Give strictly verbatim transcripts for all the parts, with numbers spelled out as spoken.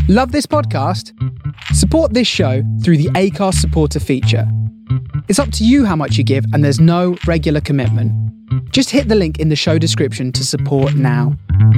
Love this podcast? Support this show through the Acast supporter feature. It's up to you how much you give, and there's no regular commitment. Just hit the link in the show description to support now.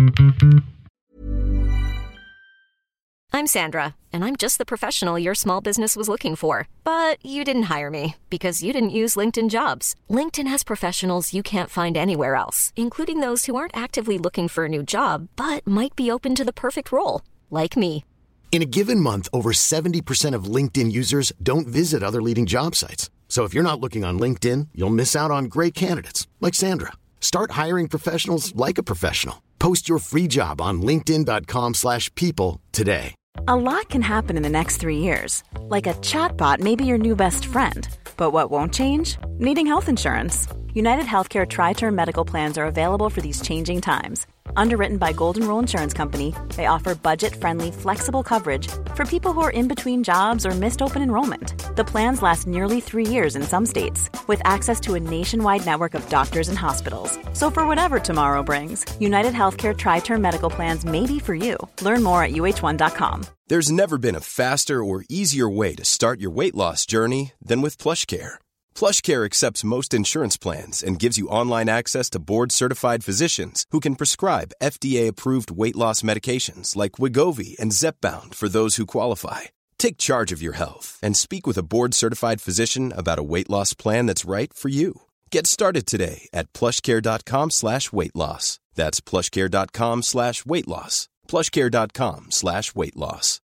I'm Sandra, and I'm just the professional your small business was looking for. But you didn't hire me because you didn't use LinkedIn Jobs. LinkedIn has professionals you can't find anywhere else, including those who aren't actively looking for a new job, but might be open to the perfect role, like me. In a given month, over seventy percent of LinkedIn users don't visit other leading job sites. So if you're not looking on LinkedIn, you'll miss out on great candidates like Sandra. Start hiring professionals like a professional. Post your free job on linkedin.com slash people today. A lot can happen in the next three years. Like a chatbot may be your new best friend. But what won't change? Needing health insurance. United Healthcare Tri-Term Medical Plans are available for these changing times. Underwritten by Golden Rule Insurance Company, they offer budget-friendly, flexible coverage for people who are in between jobs or missed open enrollment. The plans last nearly three years in some states, with access to a nationwide network of doctors and hospitals. So for whatever tomorrow brings, United Healthcare Tri-Term Medical Plans may be for you. Learn more at U H one dot com. There's never been a faster or easier way to start your weight loss journey than with PlushCare. PlushCare accepts most insurance plans and gives you online access to board-certified physicians who can prescribe F D A-approved weight loss medications like Wegovy and Zepbound for those who qualify. Take charge of your health and speak with a board-certified physician about a weight loss plan that's right for you. Get started today at plushcare.com slash weight loss. That's plushcare.com slash weight loss. plushcare.com slash weight loss.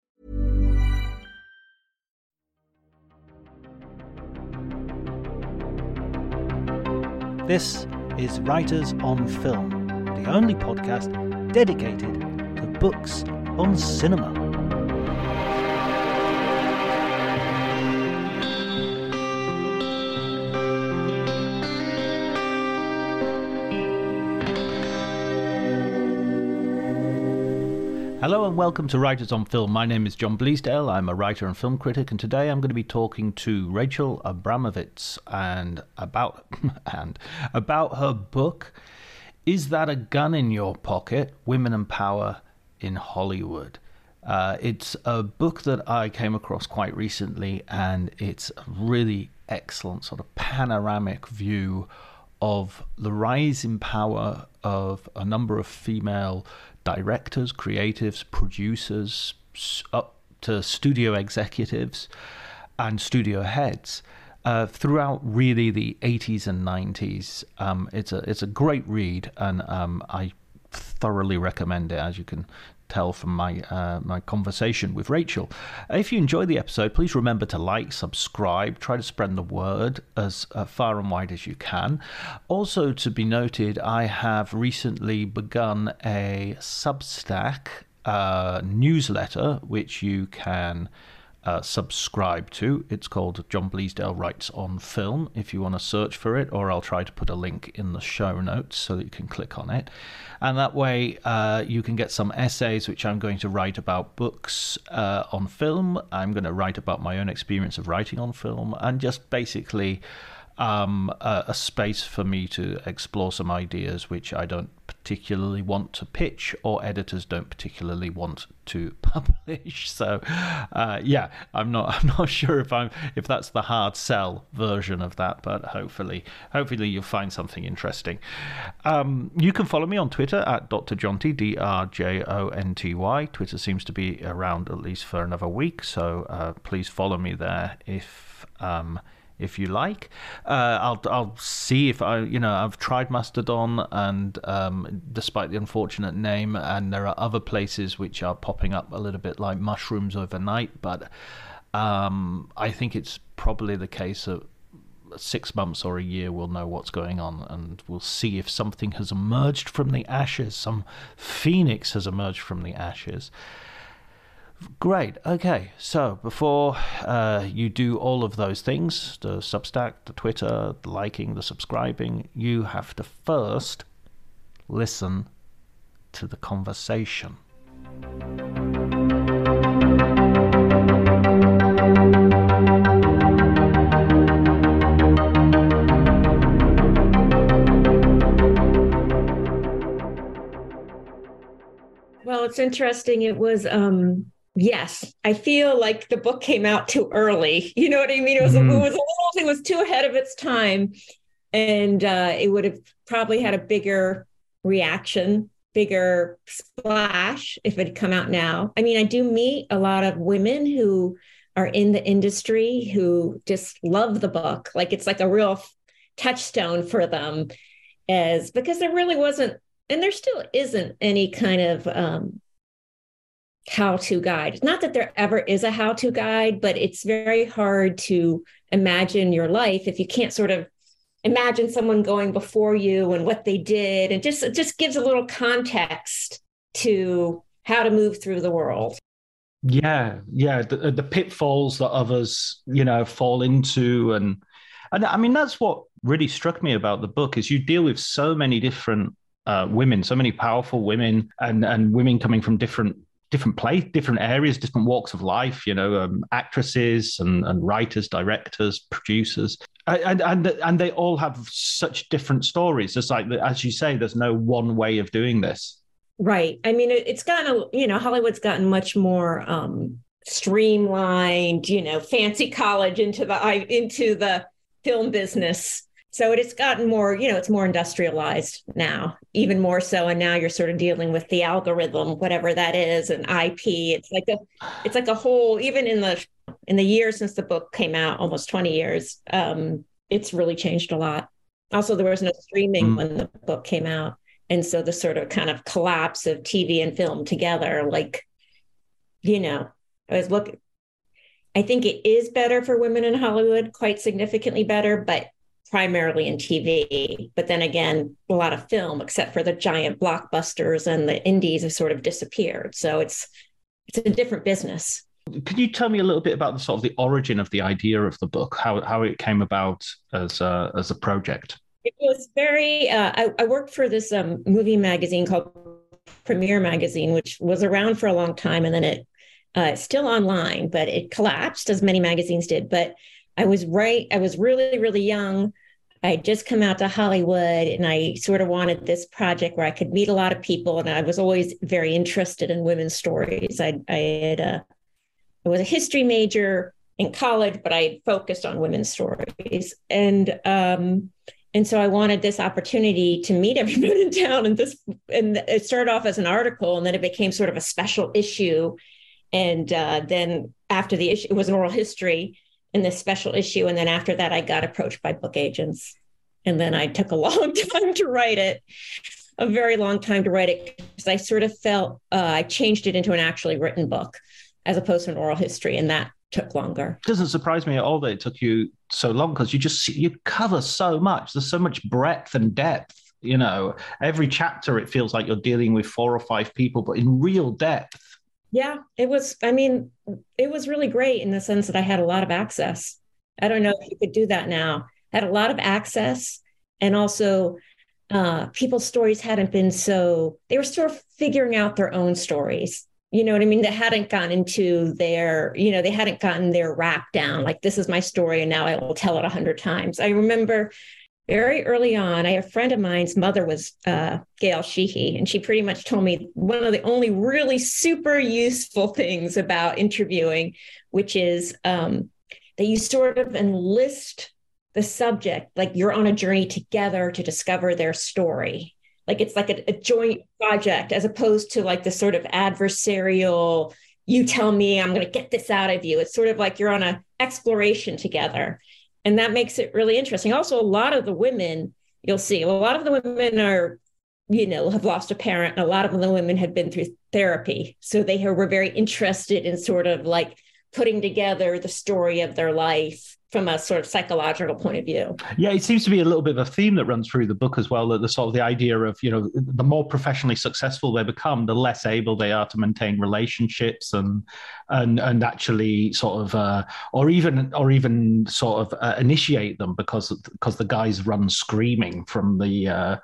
This is Writers on Film, the only podcast dedicated to books on cinema. Hello and welcome to Writers on Film. My name is John Bleasdale. I'm a writer and film critic, and today I'm going to be talking to Rachel Abramovitz and about and about her book, Is That a Gun in Your Pocket? Women and Power in Hollywood. Uh, it's a book that I came across quite recently, and it's a really excellent sort of panoramic view of the rise in power of a number of female directors, creatives, producers, up to studio executives and studio heads uh, throughout really the eighties and nineties. Um, it's a it's a great read, and um, I thoroughly recommend it, as you can tell from my uh, my conversation with Rachel. If you enjoy the episode, please remember to like, subscribe, try to spread the word as uh, far and wide as you can. Also to be noted, I have recently begun a Substack uh, newsletter which you can Uh, subscribe to. It's called John Bleasdale Writes on Film, if you want to search for it, or I'll try to put a link in the show notes so that you can click on it. And that way uh, you can get some essays which I'm going to write about books uh, on film. I'm going to write about my own experience of writing on film, and just basically um, a, a space for me to explore some ideas which I don't particularly want to pitch, or editors don't particularly want to publish. So uh, yeah, I'm not I'm not sure if I'm if that's the hard sell version of that, but hopefully hopefully you'll find something interesting. Um, you can follow me on Twitter at Doctor Jonty, D R J O N T Y. Twitter seems to be around at least for another week, so uh, please follow me there if um, if you like. Uh, I'll I'll see if I, you know, I've tried Mastodon, and um, despite the unfortunate name, and there are other places which are popping up a little bit like mushrooms overnight, but um, I think it's probably the case that six months or a year we'll know what's going on, and we'll see if something has emerged from the ashes, some phoenix has emerged from the ashes. Great. Okay. So before uh, you do all of those things, the Substack, the Twitter, the liking, the subscribing, you have to first listen to the conversation. Well, it's interesting. It was um, Yes, I feel like the book came out too early. You know what I mean? It was, mm. it was a little, it was too ahead of its time. And uh, it would have probably had a bigger reaction, bigger splash if it had come out now. I mean, I do meet a lot of women who are in the industry who just love the book. Like it's like a real touchstone for them, as because there really wasn't, and there still isn't any kind of um, how-to guide. Not that there ever is a how-to guide, but it's very hard to imagine your life if you can't sort of imagine someone going before you and what they did. And just, it just gives a little context to how to move through the world. Yeah, yeah, the, the pitfalls that others, you know, fall into. And, and I mean, that's what really struck me about the book is you deal with so many different uh, women, so many powerful women and, and women coming from different different place, different areas, different walks of life, you know, um, actresses and, and writers, directors, producers. And, and and they all have such different stories. It's like, as you say, there's no one way of doing this. Right. I mean, it, it's gotten, a, you know, Hollywood's gotten much more um, streamlined, you know, fancy college into the into the film business. So it has gotten more, you know, it's more industrialized now, even more so. And now you're sort of dealing with the algorithm, whatever that is, and I P. It's like a, it's like a whole, even in the in the years since the book came out, almost twenty years, um, it's really changed a lot. Also, there was no streaming mm. when the book came out. And so the sort of kind of collapse of T V and film together, like, you know, I was looking, I think it is better for women in Hollywood, quite significantly better, but primarily in T V. But then again, a lot of film, except for the giant blockbusters and the indies, have sort of disappeared. So it's it's a different business. Could you tell me a little bit about the sort of the origin of the idea of the book, how how it came about as a, as a project? It was very, uh, I, I worked for this um, movie magazine called Premiere Magazine, which was around for a long time. And then it uh, still online, but it collapsed, as many magazines did. But I was right. I was really, really young. I had just come out to Hollywood, and I sort of wanted this project where I could meet a lot of people. And I was always very interested in women's stories. I, I had a, I was a history major in college, but I focused on women's stories. And, um, And so I wanted this opportunity to meet everyone in town, and this, and it started off as an article, and then it became sort of a special issue. And uh, then after the issue, it was an oral history in this special issue. And then after that, I got approached by book agents. And then I took a long time to write it, a very long time to write it, because I sort of felt uh, I changed it into an actually written book as opposed to an oral history. And that took longer. It doesn't surprise me at all that it took you so long, because you just you cover so much. There's so much breadth and depth. You know, every chapter it feels like you're dealing with four or five people, but in real depth. Yeah, it was. I mean, it was really great in the sense that I had a lot of access. I don't know if you could do that now. I had a lot of access, and also uh, people's stories hadn't been so. They were sort of figuring out their own stories. You know what I mean? They hadn't gotten into their, you know, they hadn't gotten their rap down. Like, this is my story, and now I will tell it a hundred times. I remember very early on, I a friend of mine's mother was uh, Gail Sheehy, and she pretty much told me one of the only really super useful things about interviewing, which is um, that you sort of enlist the subject, like you're on a journey together to discover their story. Like it's like a, a joint project, as opposed to like the sort of adversarial, you tell me, I'm going to get this out of you. It's sort of like you're on an exploration together. And that makes it really interesting. Also, a lot of the women, you'll see, a lot of the women are, you know, have lost a parent. And a lot of the women have been through therapy. So they were very interested in sort of like putting together the story of their life from a sort of psychological point of view. Yeah, it seems to be a little bit of a theme that runs through the book as well, that the sort of the idea of, you know, the more professionally successful they become, the less able they are to maintain relationships and and and actually sort of, uh, or even or even sort of uh, initiate them because because the guys run screaming from the. Uh,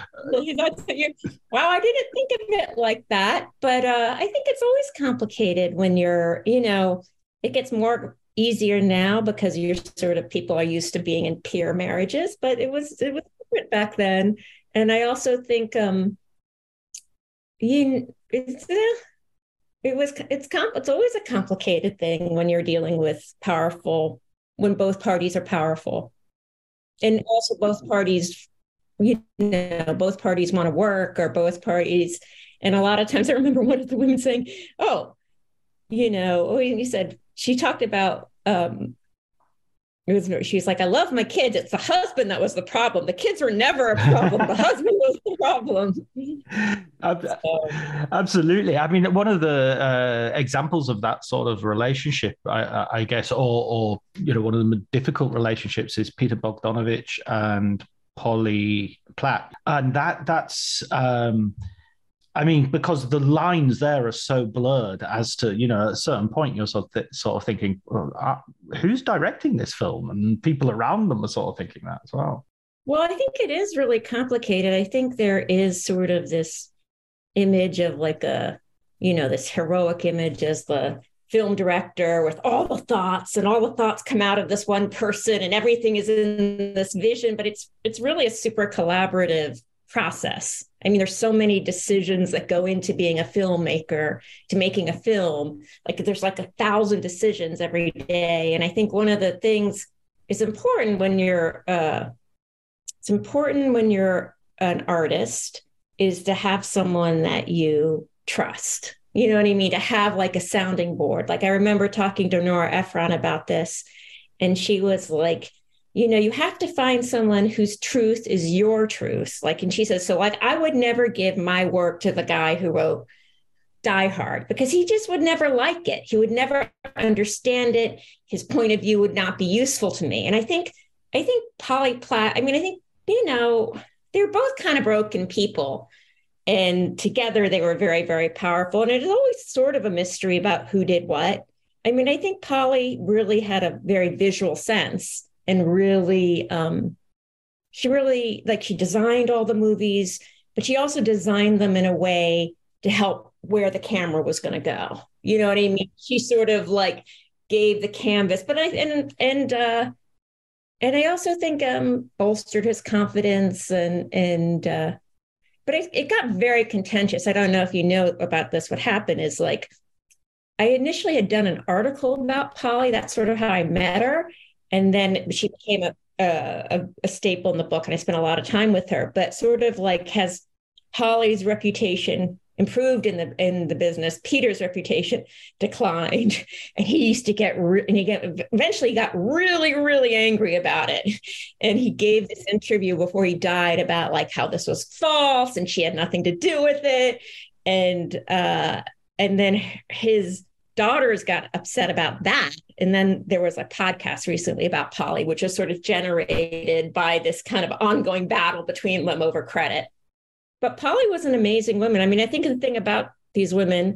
wow, I didn't think of it like that, but uh, I think it's always complicated when you're, you know, it gets more easier now because you're sort of people are used to being in peer marriages, but it was it was different back then. And I also think um you it's, it was, it's, com- it's always a complicated thing when you're dealing with powerful, when both parties are powerful. And also both parties, you know, both parties want to work, or both parties. And a lot of times I remember one of the women saying, oh, you know, oh, you said, she talked about, um, it was, she was like, I love my kids. It's the husband that was the problem. The kids were never a problem. The husband was the problem. So. Absolutely. I mean, one of the uh, examples of that sort of relationship, I, I guess, or, or, you know, one of the difficult relationships is Peter Bogdanovich and Polly Platt. And that that's... Um, I mean, because the lines there are so blurred as to, you know, at a certain point, you're sort of, th- sort of thinking, well, uh, who's directing this film? And people around them are sort of thinking that as well. Well, I think it is really complicated. I think there is sort of this image of like a, you know, this heroic image as the film director with all the thoughts, and all the thoughts come out of this one person and everything is in this vision. But it's it's really a super collaborative process. I mean, there's so many decisions that go into being a filmmaker, to making a film. Like there's like a thousand decisions every day. And I think one of the things is important when you're, uh, it's important when you're an artist is to have someone that you trust. You know what I mean? To have like a sounding board. Like I remember talking to Nora Ephron about this, and she was like, you know, you have to find someone whose truth is your truth. Like, and she says, so like, I would never give my work to the guy who wrote Die Hard, because he just would never like it. He would never understand it. His point of view would not be useful to me. And I think, I think Polly Platt, I mean, I think, you know, they're both kind of broken people, and together they were very, very powerful. And it is always sort of a mystery about who did what. I mean, I think Polly really had a very visual sense. And really, um, she really, like, she designed all the movies, but she also designed them in a way to help where the camera was going to go. You know what I mean? She sort of like gave the canvas, but I, and, and, uh, and I also think um, bolstered his confidence, and, and, uh, but it, it got very contentious. I don't know if you know about this. What happened is, like, I initially had done an article about Polly. That's sort of how I met her. And then she became a, a, a staple in the book, and I spent a lot of time with her. But sort of like, has Polly's reputation improved in the in the business, Peter's reputation declined, and he used to get re- and he get eventually got really really angry about it. And he gave this interview before he died about like how this was false and she had nothing to do with it. And uh, and then his daughters got upset about that. And then there was a podcast recently about Polly, which was sort of generated by this kind of ongoing battle between them over credit. But Polly was an amazing woman. I mean, I think the thing about these women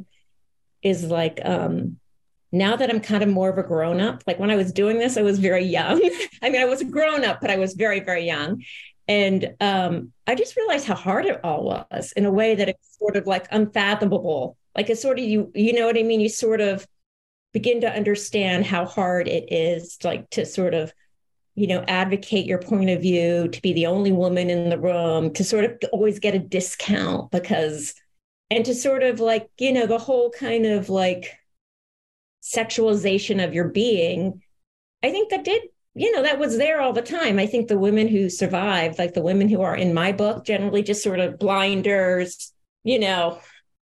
is like, um, now that I'm kind of more of a grown up, like when I was doing this, I was very young. I mean, I was a grown up, but I was very, very young. And um, I just realized how hard it all was, in a way that it's sort of like unfathomable. Like it's sort of, you, you know what I mean? You sort of begin to understand how hard it is, like to sort of, you know, advocate your point of view, to be the only woman in the room, to sort of always get a discount because, and to sort of like, you know, the whole kind of like sexualization of your being. I think that did, you know, that was there all the time. I think the women who survived, like the women who are in my book, generally just sort of blinders, you know,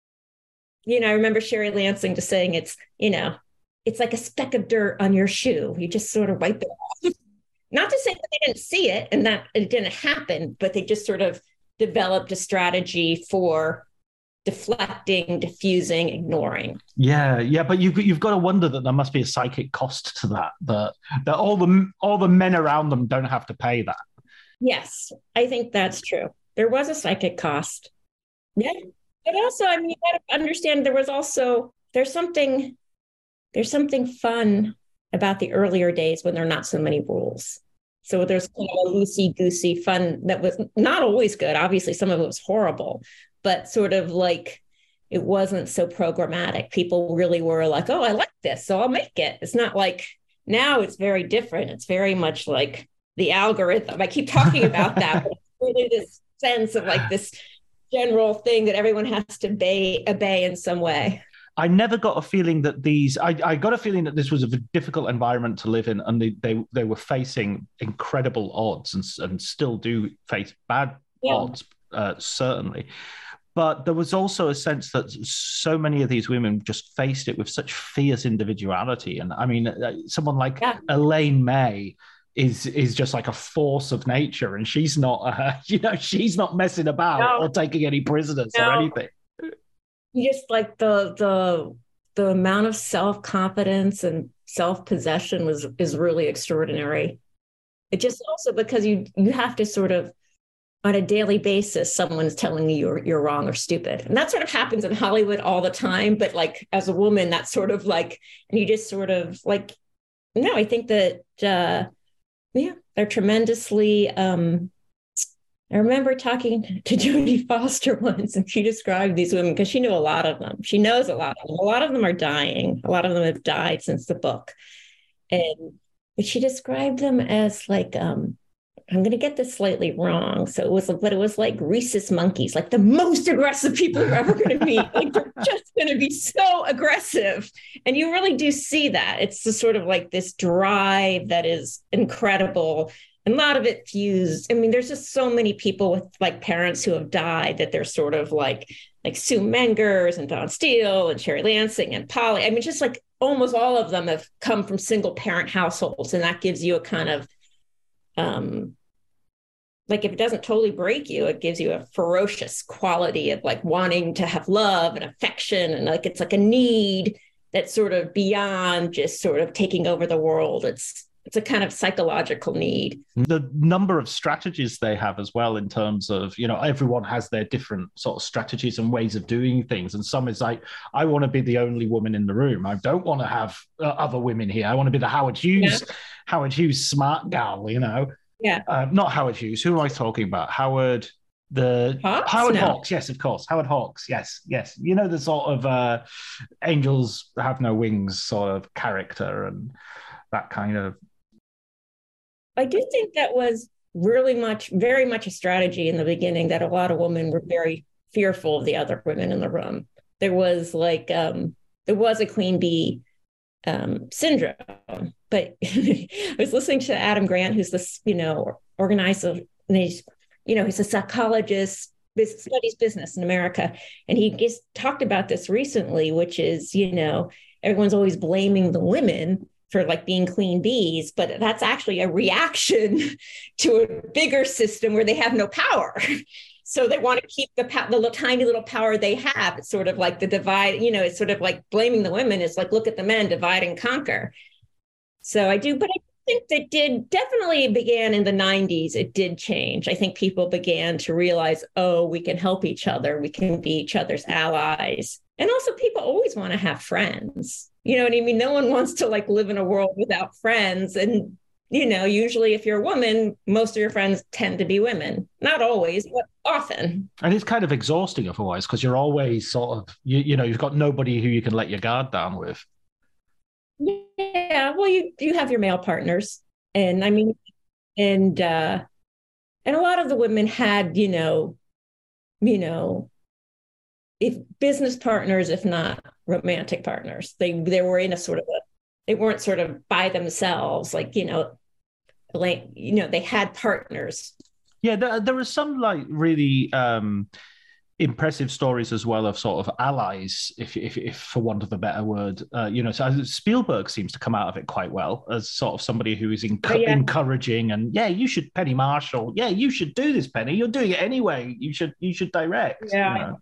you know, I remember Sherry Lansing just saying it's, you know, it's like a speck of dirt on your shoe. You just sort of wipe it off. Not to say that they didn't see it and that it didn't happen, but they just sort of developed a strategy for deflecting, diffusing, ignoring. Yeah, yeah, but you've you've got to wonder that there must be a psychic cost to that. That that all the all the men around them don't have to pay that. Yes, I think that's true. There was a psychic cost. Yeah, but also, I mean, you got to understand there was also there's something there's something fun about the earlier days when there are not so many rules. So there's kind of a loosey-goosey fun that was not always good. Obviously, some of it was horrible, but sort of like it wasn't so programmatic. People really were like, oh, I like this, so I'll make it. It's not like now it's very different. It's very much like the algorithm. I keep talking about that, but it's really this sense of like this general thing that everyone has to obey, obey in some way. I never got a feeling that these. I, I got a feeling that this was a difficult environment to live in, and they they, they were facing incredible odds, and and still do face bad yeah. odds, uh, certainly. But there was also a sense that so many of these women just faced it with such fierce individuality. And I mean, someone like yeah. Elaine May is is just like a force of nature, and she's not, uh, you know, she's not messing about no. or taking any prisoners no. or anything. Just like the the the amount of self-confidence and self-possession was is really extraordinary. It just also because you you have to sort of on a daily basis, someone's telling you you're, you're wrong or stupid. And that sort of happens in Hollywood all the time. But like, as a woman, that's sort of like, and you just sort of like, no, I think that, uh, yeah, they're tremendously, um, I remember talking to Jodie Foster once, and she described these women because she knew a lot of them. She knows a lot of them. A lot of them are dying. A lot of them have died since the book. And but she described them as like, um, I'm going to get this slightly wrong. So it was, but it was like rhesus monkeys, like the most aggressive people you're ever going to meet. Like they're just going to be so aggressive. And you really do see that. It's the sort of like this drive that is incredible. And a lot of it fused. I mean, there's just so many people with like parents who have died that they're sort of like, like Sue Mengers and Dawn Steele and Sherry Lansing and Polly. I mean, just like almost all of them have come from single parent households. And that gives you a kind of, um, like if it doesn't totally break you, it gives you a ferocious quality of like wanting to have love and affection. And like, it's like a need that's sort of beyond just sort of taking over the world. It's, it's a kind of psychological need. The number of strategies they have as well in terms of, you know, everyone has their different sort of strategies and ways of doing things. And some is like, I want to be the only woman in the room. I don't want to have uh, other women here. I want to be the Howard Hughes, yeah. Howard Hughes smart gal, you know. Yeah. Uh, not Howard Hughes. Who am I talking about? Howard, the Hawks? Howard no. Hawks. Yes, of course. Howard Hawks. Yes, yes. You know, the sort of uh, angels have no wings sort of character and that kind of. I do think that was really much, very much a strategy in the beginning that a lot of women were very fearful of the other women in the room. There was like, um, there was a queen bee um, syndrome. But I was listening to Adam Grant, who's this, you know, organizer, and he's, you know, he's a psychologist, studies business in America. And he just talked about this recently, which is, you know, everyone's always blaming the women for like being queen bees, but that's actually a reaction to a bigger system where they have no power. So they want to keep the, the little, tiny little power they have. It's sort of like the divide, you know, it's sort of like blaming the women. It's like, look at the men, divide and conquer. So I do, but I think that did definitely began in the nineties. It did change. I think people began to realize, oh, we can help each other. We can be each other's allies. And also people always want to have friends. You know what I mean? No one wants to like live in a world without friends. And, you know, usually if you're a woman, most of your friends tend to be women. Not always, but often. And it's kind of exhausting otherwise, because you're always sort of, you, you know, you've got nobody who you can let your guard down with. Yeah, well, you you have your male partners, and I mean, and uh, and a lot of the women had, you know, you know, if business partners, if not romantic partners, they they were in a sort of a, they weren't sort of by themselves, like you know, like you know, they had partners. Yeah, there there are some like really. Um... impressive stories as well of sort of allies, if, if, if for want of a better word, uh, you know, so Spielberg seems to come out of it quite well as sort of somebody who is enc- oh, yeah. encouraging and yeah, you should Penny Marshall. Yeah, you should do this, Penny. You're doing it anyway. You should, you should direct. Yeah. You know?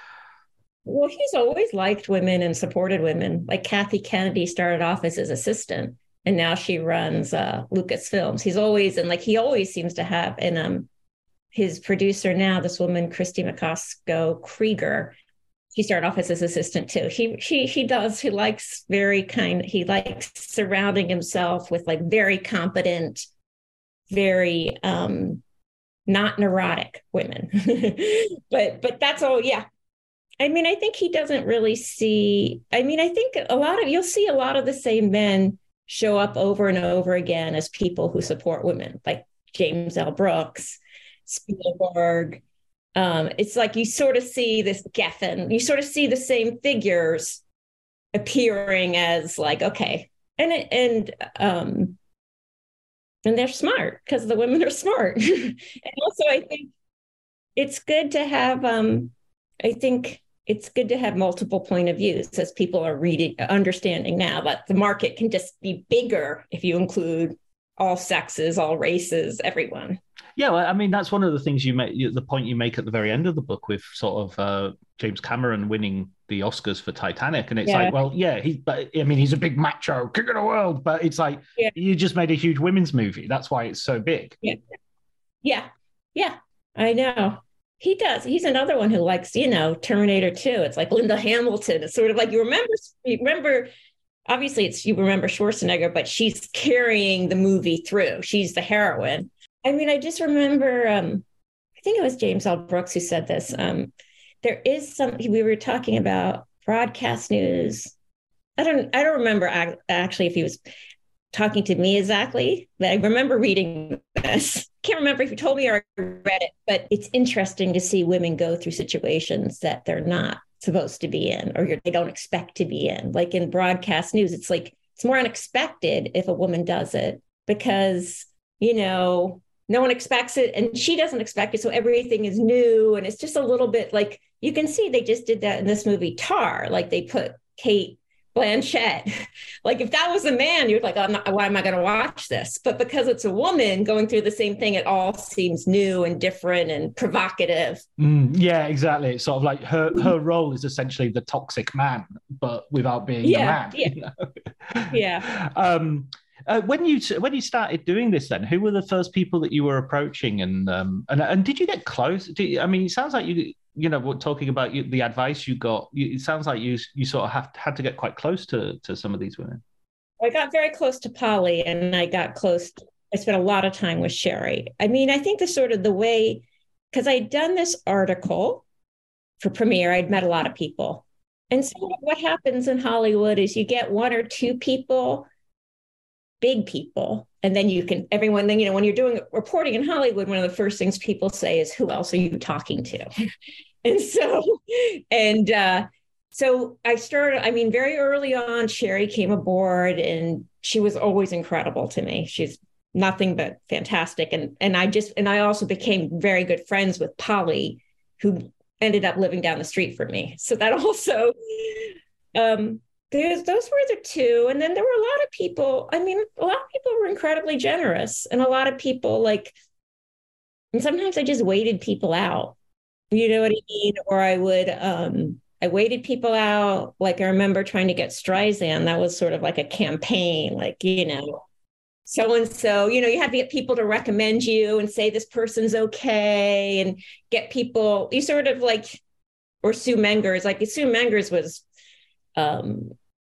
Well, he's always liked women and supported women. Like Kathy Kennedy started off as his assistant and now she runs uh, Lucasfilms. He's always, and like, he always seems to have, and um, his producer now, this woman, Christy McCosco Krieger, she started off as his assistant too. He, she, he does, he likes very kind, he likes surrounding himself with like very competent, very um, not neurotic women. but, but that's all, yeah. I mean, I think he doesn't really see, I mean, I think a lot of, you'll see a lot of the same men show up over and over again as people who support women, like James L. Brooks, Spielberg. Um, it's like you sort of see this Geffen, you sort of see the same figures appearing as like, okay. And, and, um, and they're smart because the women are smart. And also I think it's good to have, um, I think it's good to have multiple point of views as people are reading, understanding now that the market can just be bigger if you include all sexes, all races, everyone. Yeah, well, I mean, that's one of the things you make, the point you make at the very end of the book with sort of uh, James Cameron winning the Oscars for Titanic. And it's yeah. like, well, yeah, he, but I mean, he's a big macho, king of the world, but it's like, yeah. you just made a huge women's movie. That's why it's so big. Yeah. Yeah. Yeah. I know. He does. He's another one who likes, you know, Terminator two. It's like Linda Hamilton. It's sort of like, you remember, you remember, obviously it's, you remember Schwarzenegger, but she's carrying the movie through. She's the heroine. I mean, I just remember, um, I think it was James L. Brooks who said this. Um, there is some, we were talking about broadcast news. I don't, I don't remember actually if he was talking to me exactly, but I remember reading this. Can't remember if he told me or I read it, but it's interesting to see women go through situations that they're not supposed to be in, or they don't expect to be in. Like in broadcast news, it's like, it's more unexpected if a woman does it because, you know, no one expects it and she doesn't expect it. So everything is new. And it's just a little bit like, you can see they just did that in this movie Tar. Like they put Kate Blanchett. Like if that was a man, you're like, oh, I'm not, why am I going to watch this? But because it's a woman going through the same thing, it all seems new and different and provocative. Mm, yeah, exactly. It's sort of like her, her role is essentially the toxic man, but without being yeah, the man. Yeah. You know? Yeah. Um, Uh, when you when you started doing this, then who were the first people that you were approaching, and um, and and did you get close? Did, I mean, it sounds like you you know talking about you, the advice you got. You, it sounds like you you sort of have had to get quite close to to some of these women. I got very close to Polly, and I got close. To, I spent a lot of time with Sherry. I mean, I think the sort of the way because I'd done this article for Premiere, I'd met a lot of people, and so what happens in Hollywood is you get one or two people. Big people. And then you can, everyone, then, you know, when you're doing reporting in Hollywood, one of the first things people say is, who else are you talking to? And so, and uh, so I started, I mean, very early on, Sherry came aboard and she was always incredible to me. She's nothing but fantastic. And, and I just, and I also became very good friends with Polly, who ended up living down the street from me. So that also, um, There's, those were the two. And then there were a lot of people. I mean, a lot of people were incredibly generous and a lot of people like, and sometimes I just waited people out, you know what I mean? Or I would, um, I waited people out. Like I remember trying to get Streisand. That was sort of like a campaign, like, you know, so-and-so, you know, you have to get people to recommend you and say this person's okay and get people, you sort of like, or Sue Mengers, like Sue Mengers was, um,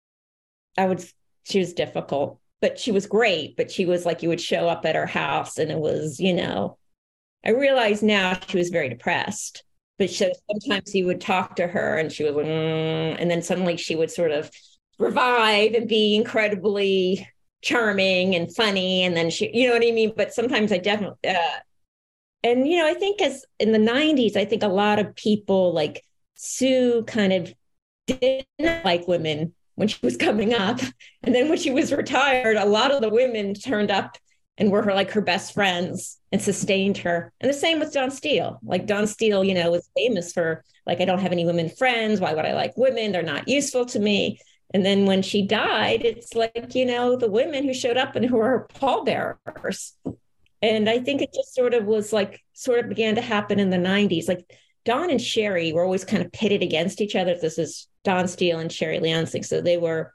I would, she was difficult, but she was great. But she was like, you would show up at her house and it was, you know, I realize now she was very depressed, but she, sometimes he would talk to her and she was like, mm, and then suddenly she would sort of revive and be incredibly charming and funny. And then she, you know what I mean? But sometimes I definitely, uh, and, you know, I think as in the nineties, I think a lot of people like Sue kind of didn't like women when she was coming up. And then when she was retired, a lot of the women turned up and were her like her best friends and sustained her. And the same with Dawn Steele. Like Dawn Steele, you know, was famous for like, I don't have any women friends. Why would I like women? They're not useful to me. And then when she died, it's like, you know, the women who showed up and who were her pallbearers. And I think it just sort of was like, sort of began to happen in the nineties. Like Dawn and Sherry were always kind of pitted against each other. This is Dawn Steele and Sherry Lansing. So they were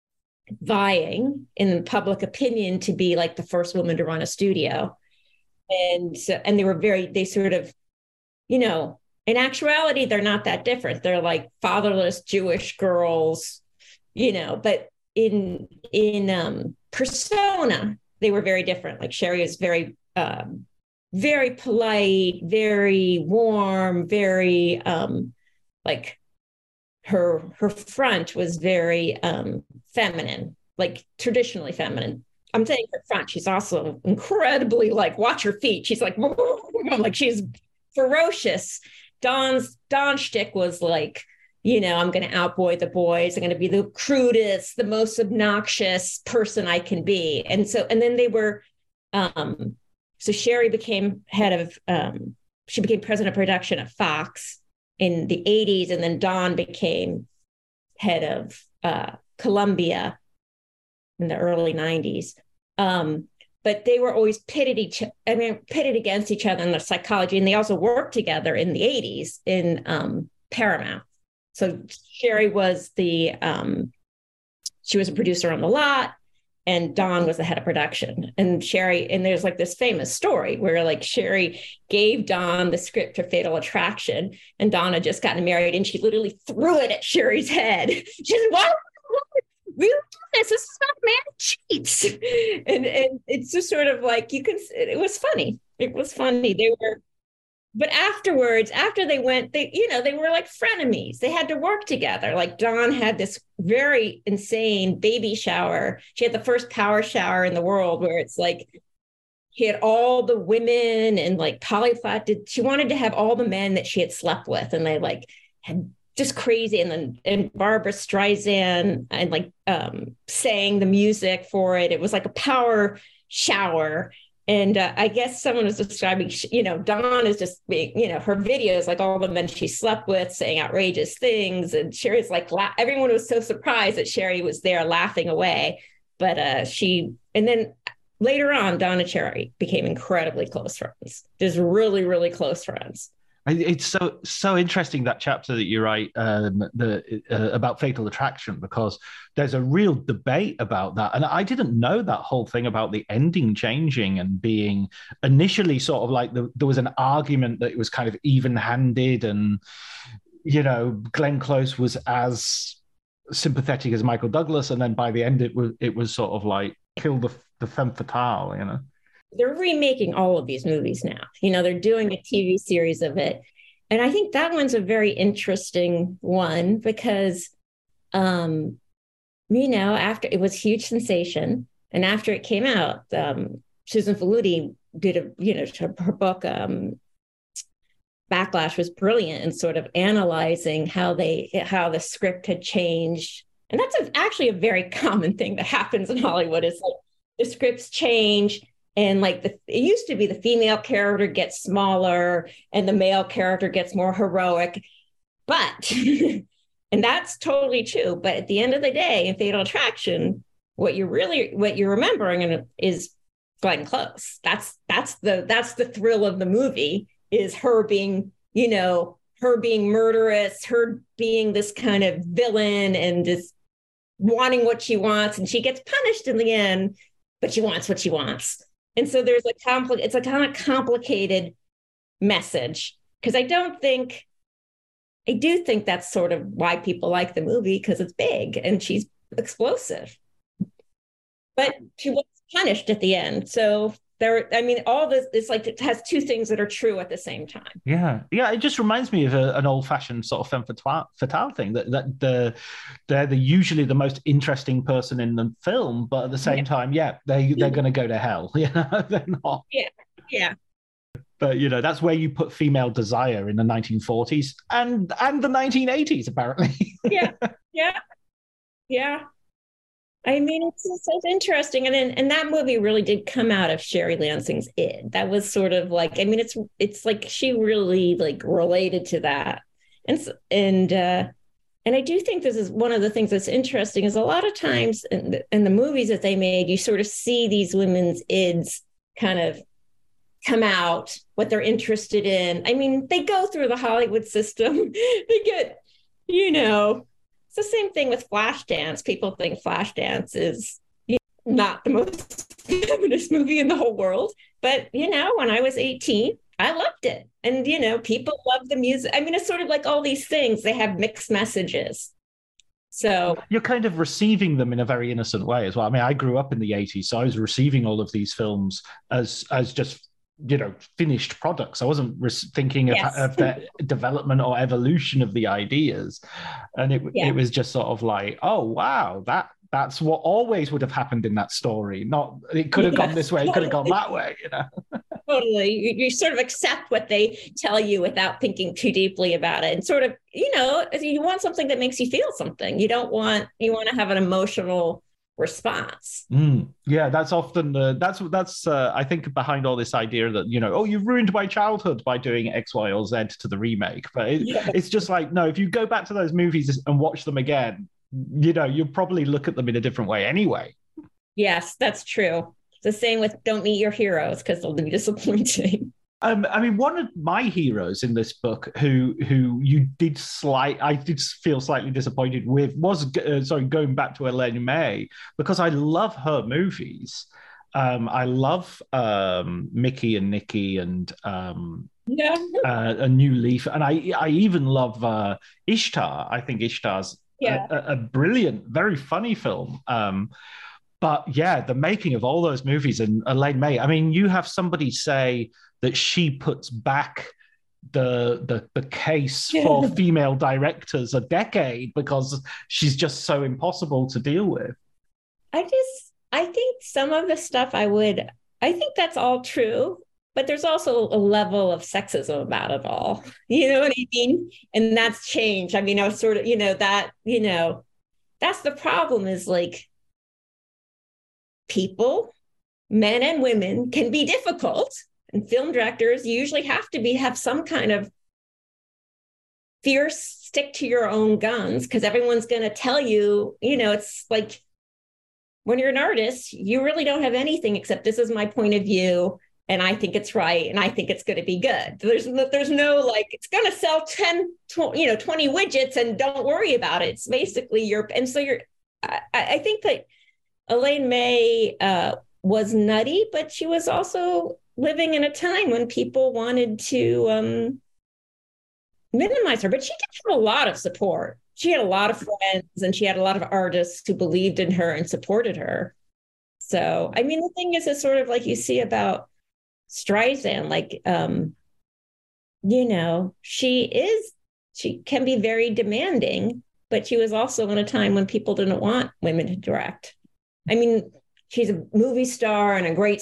vying in public opinion to be like the first woman to run a studio. And so, and they were very, they sort of, you know, in actuality, they're not that different. They're like fatherless Jewish girls, you know, but in, in um, persona, they were very different. Like Sherry is very, um, very polite, very warm, very um, like her her front was very um, feminine, like traditionally feminine. I'm saying her front. She's also incredibly like watch her feet. She's like like she's ferocious. Dawn's Dawn shtick was like you know, I'm going to outboy the boys. I'm going to be the crudest, the most obnoxious person I can be. And so, and then they were, um, so Sherry became head of, um, she became president of production at Fox in the eighties. And then Don became head of uh, Columbia in the early nineties. Um, but they were always pitted each, I mean, pitted against each other in their psychology. And they also worked together in the eighties in um, Paramount. So Sherry was the, um, she was a producer on the lot, and Don was the head of production. And Sherry, and there's like this famous story where like Sherry gave Don the script for Fatal Attraction, and Don had just gotten married, and she literally threw it at Sherry's head. She said, "Why we do this? This is not man cheats." And and it's just sort of like, you can, it was funny. It was funny. They were, but afterwards, after they went, they, you know, they were like frenemies. They had to work together. Like Dawn had this very insane baby shower. She had the first power shower in the world where it's like, she had all the women and like Polyflat did. She wanted to have all the men that she had slept with. And they like had just crazy. And then, and Barbara Streisand and like um, sang the music for it. It was like a power shower. And uh, I guess someone was describing, you know, Dawn is just being, you know, her videos, like all the men she slept with, saying outrageous things. And Sherry's like, la- everyone was so surprised that Sherry was there laughing away. But uh, she, and then later on, Dawn and Sherry became incredibly close friends, just really, really close friends. It's so so interesting, that chapter that you write um, the uh, about Fatal Attraction, because there's a real debate about that, and I didn't know that whole thing about the ending changing and being initially sort of like the, there was an argument that it was kind of even-handed, and you know Glenn Close was as sympathetic as Michael Douglas, and then by the end it was it was sort of like kill the the femme fatale, you know. They're remaking all of these movies now. You know, they're doing a T V series of it. And I think that one's a very interesting one because, um, you know, after it was a huge sensation, and after it came out, um, Susan Faludi did a, you know, her, her book, um, Backlash, was brilliant in sort of analyzing how they, how the script had changed. And that's a, actually a very common thing that happens in Hollywood, is like the scripts change. And like the, it used to be the female character gets smaller and the male character gets more heroic. But, and that's totally true. But at the end of the day, in Fatal Attraction, what you're really, what you're remembering is Glenn Close. That's, that's the, that's the thrill of the movie, is her being, you know, her being murderous, her being this kind of villain and just wanting what she wants. And she gets punished in the end, but she wants what she wants. And so there's a compli- it's a kind of complicated message, because I don't think, I do think that's sort of why people like the movie, because it's big and she's explosive. But she was punished at the end. So there, I mean, all this, it's like, it has two things that are true at the same time. Yeah. Yeah. It just reminds me of a, an old fashioned sort of femme fatale, fatale thing, that, that the, they're the usually the most interesting person in the film, but at the same yeah. time, yeah, they, they're going to go to hell. You know, they're not. Yeah. Yeah. But, you know, that's where you put female desire in the nineteen forties and, and the nineteen eighties, apparently. Yeah. Yeah. Yeah. I mean, it's, it's, it's interesting. And then, and that movie really did come out of Sherry Lansing's id. That was sort of like, I mean, it's, it's like she really like related to that. And, and, uh, and I do think this is one of the things that's interesting, is a lot of times in the, in the movies that they made, you sort of see these women's ids kind of come out, what they're interested in. I mean, they go through the Hollywood system. They get, you know, it's the same thing with Flashdance. People think Flashdance is, you know, not the most feminist movie in the whole world. But, you know, when I was eighteen, I loved it. And, you know, people love the music. I mean, it's sort of like all these things, they have mixed messages. So you're kind of receiving them in a very innocent way as well. I mean, I grew up in the eighties, so I was receiving all of these films as as just, you know, finished products. I wasn't re- thinking of, yes. of the development or evolution of the ideas. And it yeah. it was just sort of like, oh, wow, that that's what always would have happened in that story. Not, it could have yes. gone this way, it could have gone that way, you know? Totally. You, you sort of accept what they tell you without thinking too deeply about it. And sort of, you know, you want something that makes you feel something. You don't want, you want to have an emotional response. Mm, yeah, that's often the, that's, that's uh, I think behind all this idea that, you know, oh, you've ruined my childhood by doing X, Y, or Z to the remake. But it, yeah. it's just like, no, if you go back to those movies and watch them again, you know, you'll probably look at them in a different way anyway. Yes, that's true. The same with don't meet your heroes because they'll be disappointing. Um, I mean, one of my heroes in this book, who who you did slight, I did feel slightly disappointed with, was uh, sorry, going back to Elaine May, because I love her movies. Um, I love um, Mickey and Nicky and um, yeah, uh, A New Leaf, and I I even love uh, Ishtar. I think Ishtar's yeah. a, a brilliant, very funny film. Um, But yeah, the making of all those movies and Elaine May, I mean, you have somebody say that she puts back the the, the case for female directors a decade because she's just so impossible to deal with. I just, I think some of the stuff I would, I think that's all true, but there's also a level of sexism about it all. You know what I mean? And that's changed. I mean, I was sort of, you know, that, you know, that's the problem is like, people, men and women, can be difficult, and film directors usually have to be have some kind of fierce stick to your own guns because everyone's going to tell you, you know, it's like when you're an artist, you really don't have anything except this is my point of view and I think it's right and I think it's going to be good. There's no, there's no like it's going to sell ten, twenty, you know, twenty widgets and don't worry about it. It's basically your and so you're. I, I think that. Elaine May uh, was nutty, but she was also living in a time when people wanted to um, minimize her. But she did have a lot of support. She had a lot of friends and she had a lot of artists who believed in her and supported her. So, I mean, the thing is, it's sort of like you see about Streisand, like, um, you know, she is, she can be very demanding, but she was also in a time when people didn't want women to direct. I mean, she's a movie star and a great...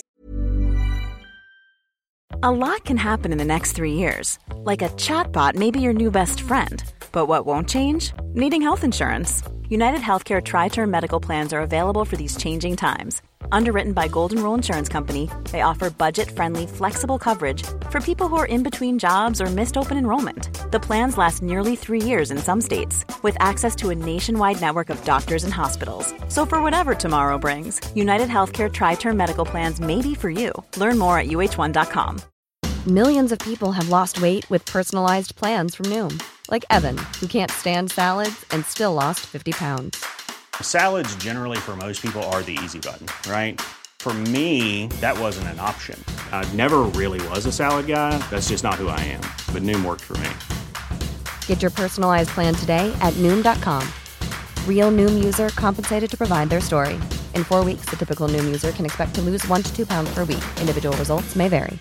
A lot can happen in the next three years. Like a chatbot may be your new best friend. But what won't change? Needing health insurance. United Healthcare Tri-Term Medical Plans are available for these changing times. Underwritten by Golden Rule Insurance Company, they offer budget-friendly, flexible coverage for people who are in between jobs or missed open enrollment. The plans last nearly three years in some states, with access to a nationwide network of doctors and hospitals. So for whatever tomorrow brings, United Healthcare Tri-Term Medical Plans may be for you. Learn more at U H one dot com. Millions of people have lost weight with personalized plans from Noom. Like Evan, who can't stand salads and still lost fifty pounds. Salads generally for most people are the easy button, right? For me, that wasn't an option. I never really was a salad guy. That's just not who I am. But Noom worked for me. Get your personalized plan today at Noom dot com. Real Noom user compensated to provide their story. In four weeks, the typical Noom user can expect to lose one to two pounds per week. Individual results may vary.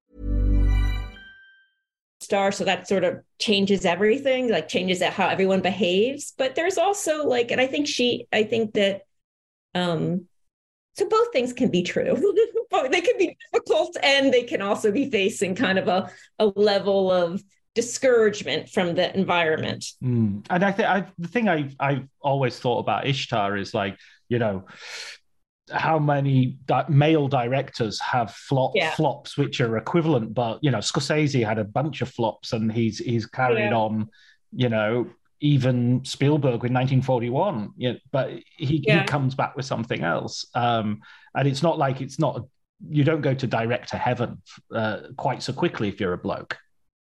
Star, so that sort of changes everything, like changes how everyone behaves. But there's also like, and I think she, I think that, um, so both things can be true. They can be difficult and they can also be facing kind of a, a level of discouragement from the environment. Mm. And I think the thing I've, I've always thought about Ishtar is like, you know, how many di- male directors have flop, yeah. flops which are equivalent, but you know Scorsese had a bunch of flops and he's he's carried yeah. on, you know, even Spielberg with nineteen forty-one, you know, but he, yeah. he comes back with something else, um, and it's not like it's not you don't go to director heaven uh, quite so quickly if you're a bloke.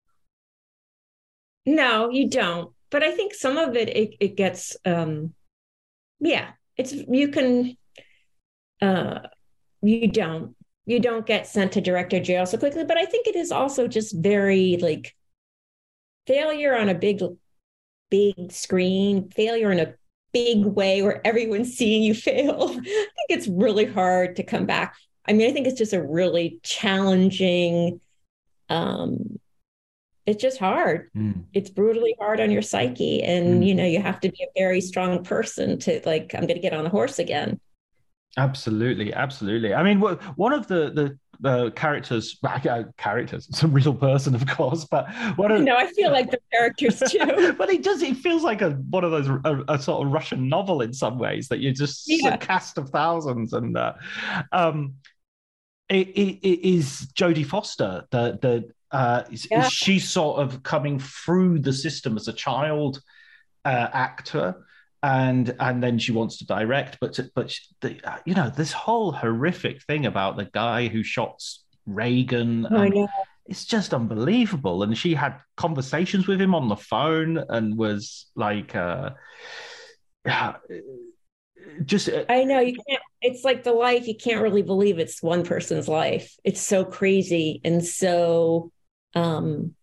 No, you don't, but I think some of it it, it gets um, yeah it's you can Uh, you don't, you don't get sent to director jail so quickly. But I think it is also just very like failure on a big, big screen, failure in a big way where everyone's seeing you fail. I think it's really hard to come back. I mean, I think it's just a really challenging, um, it's just hard. Mm. It's brutally hard on your psyche. And, mm. you know, you have to be a very strong person to like, I'm going to get on the horse again. Absolutely, absolutely. I mean, one of the, the the characters, uh, characters, it's a real person, of course, but one of, no, I feel like the characters too. But it does, it feels like a one of those, a, a sort of Russian novel in some ways, that you're just Yeah. a cast of thousands. And uh, um, it, it, it is Jodie Foster, the, the, uh, Yeah. she's sort of coming through the system as a child uh, actor. And and then she wants to direct, but but the, you know, this whole horrific thing about the guy who shot Reagan, I and know. it's just unbelievable. And she had conversations with him on the phone and was like, uh, yeah, just uh, I know you can't. It's like the life. You can't really believe it's one person's life. It's so crazy and so, um,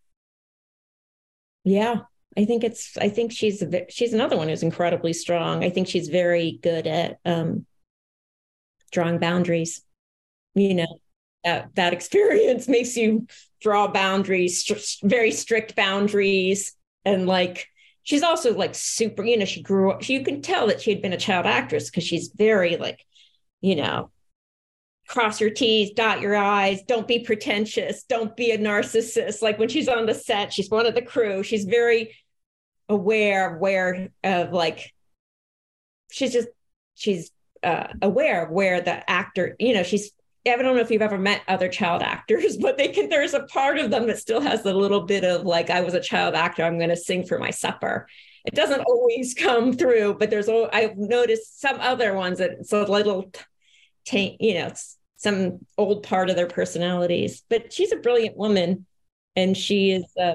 yeah. I think it's. I think she's. A, she's another one who's incredibly strong. I think she's very good at um, drawing boundaries. You know, that that experience makes you draw boundaries, st- very strict boundaries, and like she's also like super. You know, she grew up. You can tell that she had been a child actress because she's very like, you know, cross your T's, dot your I's, don't be pretentious, don't be a narcissist. Like when she's on the set, she's one of the crew. She's very aware of where of like, she's just, she's uh, aware of where the actor, you know, she's, I don't know if you've ever met other child actors, but they can, there's a part of them that still has a little bit of like, I was a child actor, I'm going to sing for my supper. It doesn't always come through, but there's, I've noticed some other ones that it's a little taint, you know, it's, some old part of their personalities, but she's a brilliant woman, and she is, uh,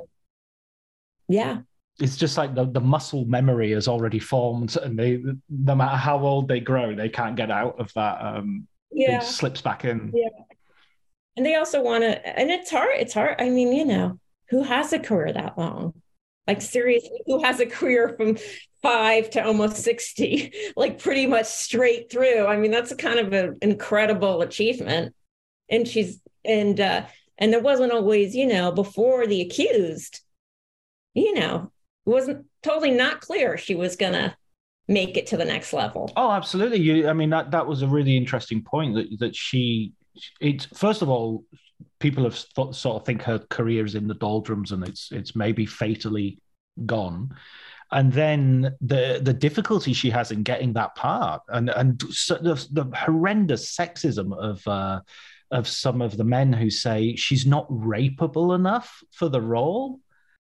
yeah. It's just like the, the muscle memory is already formed, and they, no matter how old they grow, they can't get out of that. Um, Yeah, it slips back in. Yeah, and they also want to, and it's hard. It's hard. I mean, you know, who has a career that long? Like seriously, who has a career from five to almost sixty, like pretty much straight through? I mean, that's a kind of an incredible achievement. And she's, and, uh, and there wasn't always, you know, before The Accused, you know, it wasn't totally not clear she was going to make it to the next level. Oh, absolutely. You, I mean, that, that was a really interesting point that, that she, it's, first of all, people have thought, sort of think her career is in the doldrums and it's it's maybe fatally gone. And then the the difficulty she has in getting that part, and and so the, the horrendous sexism of uh, of some of the men who say she's not rapeable enough for the role.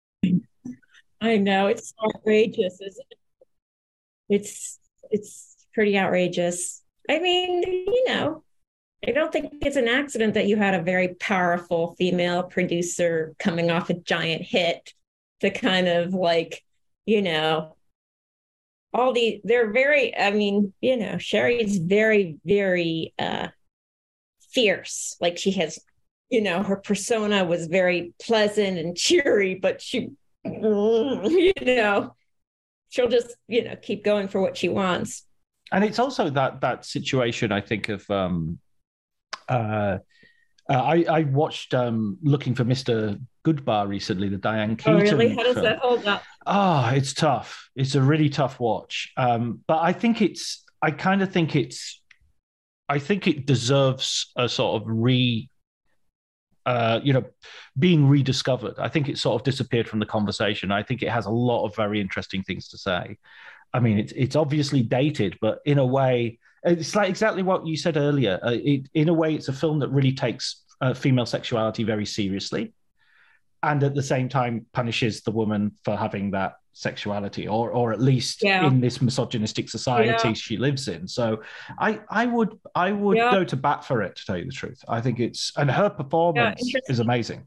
I know, it's outrageous, isn't it? It's it's pretty outrageous. I mean, you know, I don't think it's an accident that you had a very powerful female producer coming off a giant hit to kind of like, you know, all the, they're very, I mean, you know, Sherry's very, very uh, fierce. Like she has, you know, her persona was very pleasant and cheery, but she, you know, she'll just, you know, keep going for what she wants. And it's also that that situation, I think, of, um, Uh, uh, I, I watched um, Looking for Mister Goodbar recently, the Diane Keaton. Oh, really? How does film. that hold up? Oh, it's tough. It's a really tough watch. Um, but I think it's, I kind of think it's, I think it deserves a sort of re, uh, you know, being rediscovered. I think it sort of disappeared from the conversation. I think it has a lot of very interesting things to say. I mean, it's it's obviously dated, but in a way, it's like exactly what you said earlier. Uh, it, in a way, it's a film that really takes uh, female sexuality very seriously, and at the same time punishes the woman for having that sexuality, or or at least Yeah. in this misogynistic society Yeah. she lives in. So, I I would I would Yeah. go to bat for it, to tell you the truth. I think it's, and her performance interesting. is amazing.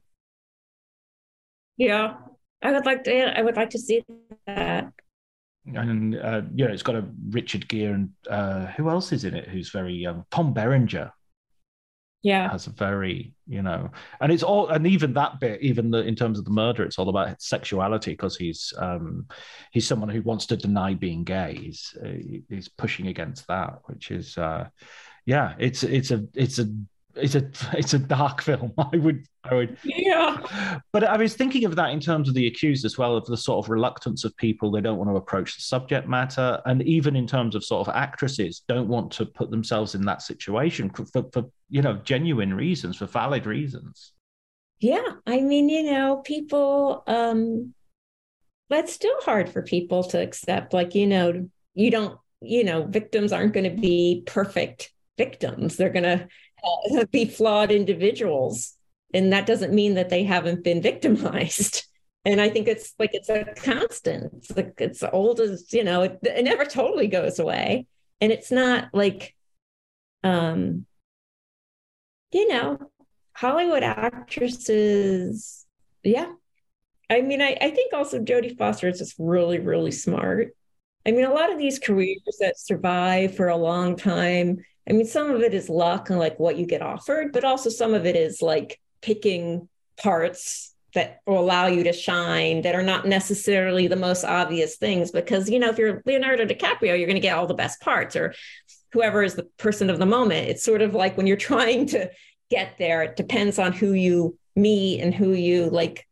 Yeah, I would like to. I would like to see that. And uh, you know, it's got a Richard Gere, and uh, who else is in it? Who's very um, Tom Berenger Yeah, has a very, you know, and it's all, and even that bit, even the, in terms of the murder, it's all about sexuality, because he's um, he's someone who wants to deny being gay. He's uh, he's pushing against that, which is uh, yeah, it's it's a it's a it's a it's a dark film. I would I would Yeah. But I was thinking of that in terms of the accused as well, of the sort of reluctance of people. They don't want to approach the subject matter, and even in terms of sort of actresses don't want to put themselves in that situation for, for, for you know genuine reasons, for valid reasons. Yeah, I mean, you know, people. Um, that's still hard for people to accept. Like, you know, you don't. You know, victims aren't going to be perfect victims. They're going to uh, be flawed individuals. And that doesn't mean that they haven't been victimized. And I think it's like, it's a constant. It's like, it's old as, you know, it, it never totally goes away. And it's not like, um, you know, Hollywood actresses. Yeah. I mean, I, I think also Jodie Foster is just really, really smart. I mean, a lot of these careers that survive for a long time, I mean, some of it is luck and like what you get offered, but also some of it is like picking parts that will allow you to shine that are not necessarily the most obvious things. Because, you know, if you're Leonardo DiCaprio, you're going to get all the best parts, or whoever is the person of the moment. It's sort of like when you're trying to get there, it depends on who you meet and who you like.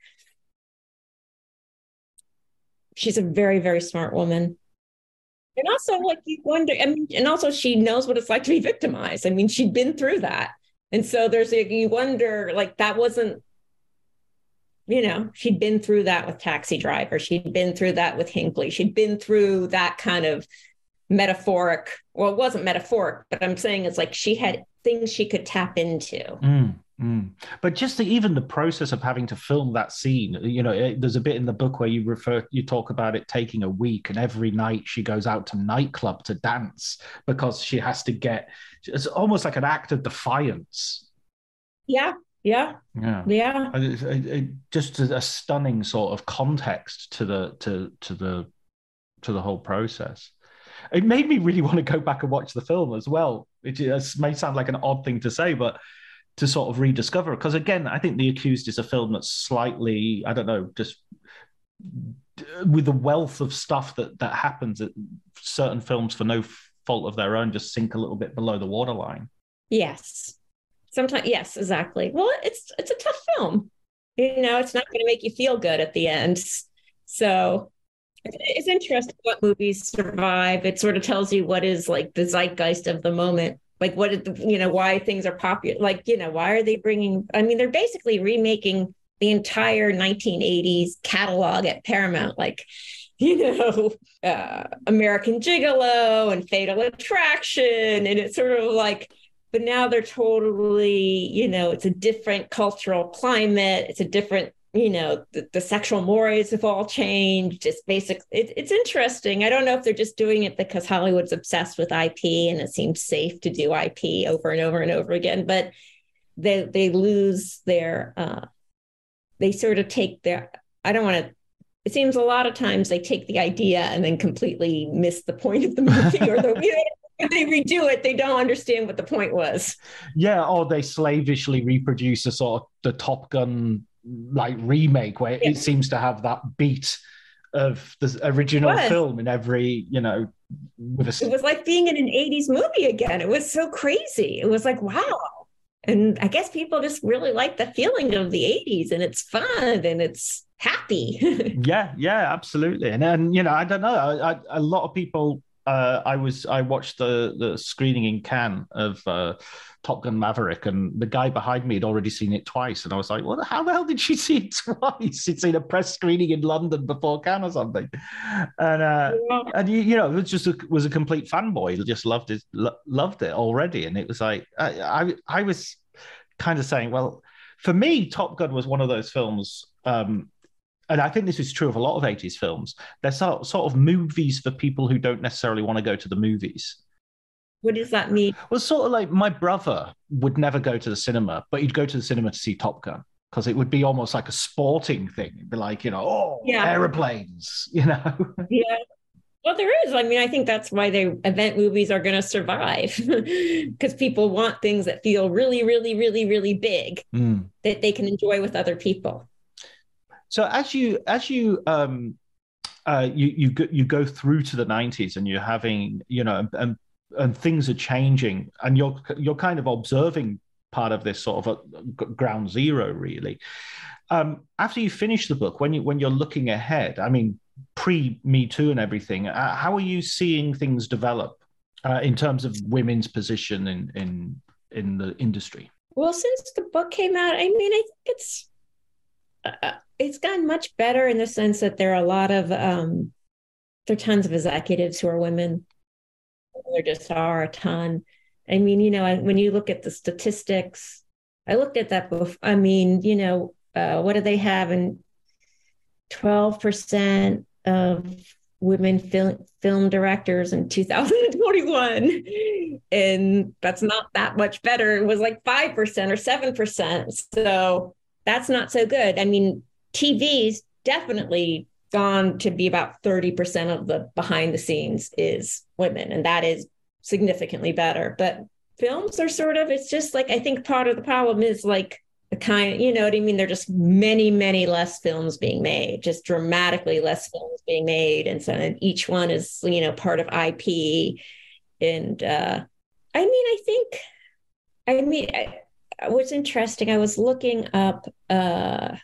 She's a very, very smart woman. And also, like, you wonder, I mean, and also she knows what it's like to be victimized. I mean, she'd been through that. And so there's a, you wonder, like, that wasn't, you know, she'd been through that with Taxi Driver. She'd been through that with Hinckley. She'd been through that kind of metaphoric, well, it wasn't metaphoric, but I'm saying it's like she had things she could tap into. Mm. Mm. But just the, even the process of having to film that scene, you know, it, there's a bit in the book where you refer, you talk about it taking a week, and every night she goes out to nightclub to dance because she has to get, it's almost like an act of defiance. Yeah, yeah, yeah, yeah. It, it, it, just a, a stunning sort of context to the to to the to the whole process. It made me really want to go back and watch the film as well. It, it may sound like an odd thing to say, but to sort of rediscover, because again, I think The Accused is a film that's slightly, I don't know, just with the wealth of stuff that that happens, that certain films, for no fault of their own, just sink a little bit below the waterline. Yes, sometimes. Yes, exactly. Well, it's it's a tough film. You know, it's not going to make you feel good at the end. So it's interesting what movies survive. It sort of tells you what is like the zeitgeist of the moment. Like, what, did the, you know, why things are popular. Like, you know, why are they bringing, I mean, they're basically remaking the entire nineteen eighties catalog at Paramount, like, you know, uh, American Gigolo and Fatal Attraction. And it's sort of like, but now they're totally, you know, it's a different cultural climate. It's a different, you know, the, the sexual mores have all changed. It's basically, it, it's interesting. I don't know if they're just doing it because Hollywood's obsessed with I P and it seems safe to do I P over and over and over again, but they they lose their, uh, they sort of take their, I don't want to, it seems a lot of times they take the idea and then completely miss the point of the movie, or the, you know, if they redo it, they don't understand what the point was. Yeah, or they slavishly reproduce a sort of the Top Gun like remake where yeah. it seems to have that beat of the original film in every, you know, with a... It was like being in an eighties movie again. It was so crazy. It was like, wow. And I guess people just really like the feeling of the eighties, and it's fun and it's happy. yeah, yeah, absolutely. And then, you know, I don't know, I, I, a lot of people, uh, I was, I watched the the screening in Cannes of uh, Top Gun Maverick, and the guy behind me had already seen it twice, and I was like, "What? How the hell did she see it twice? He'd seen a press screening in London before Cannes or something." And uh, yeah. and you, you know, it was just a, was a complete fanboy. He just loved it, lo- loved it already, and it was like I, I, I was kind of saying, well, for me, Top Gun was one of those films. Um, And I think this is true of a lot of eighties films. They're sort, sort of movies for people who don't necessarily want to go to the movies. What does that mean? Well, sort of like my brother would never go to the cinema, but he'd go to the cinema to see Top Gun because it would be almost like a sporting thing. It'd be like, you know, oh, yeah. airplanes, you know? Yeah. Well, there is. I mean, I think that's why the event movies are going to survive, because people want things that feel really, really, really, really big mm. that they can enjoy with other people. So as you as you um uh you you go, you go through to the nineties, and you're having, you know, and and things are changing, and you're you're kind of observing part of this sort of a, a ground zero, really. Um, after you finish the book, when you when you're looking ahead, I mean, pre Me Too and everything, uh, how are you seeing things develop uh, in terms of women's position in in in the industry? Well, since the book came out, I mean, I think it's uh, it's gotten much better in the sense that there are a lot of um, there are tons of executives who are women. There just are a ton. I mean, you know, I, when you look at the statistics, I looked at that before. I mean, you know. Uh, what do they have? And twelve percent of women film, film directors in two thousand twenty-one. And that's not that much better. It was like five percent or seven percent. So that's not so good. I mean, T V's definitely gone to be about thirty percent of the behind the scenes is women. And that is significantly better. But films are sort of, it's just like, I think part of the problem is like, the kind, you know what I mean? There are just many, many less films being made, just dramatically less films being made. And so and each one is, you know, part of I P. And uh, I mean, I think, I mean, I, what's interesting, I was looking up, uh, I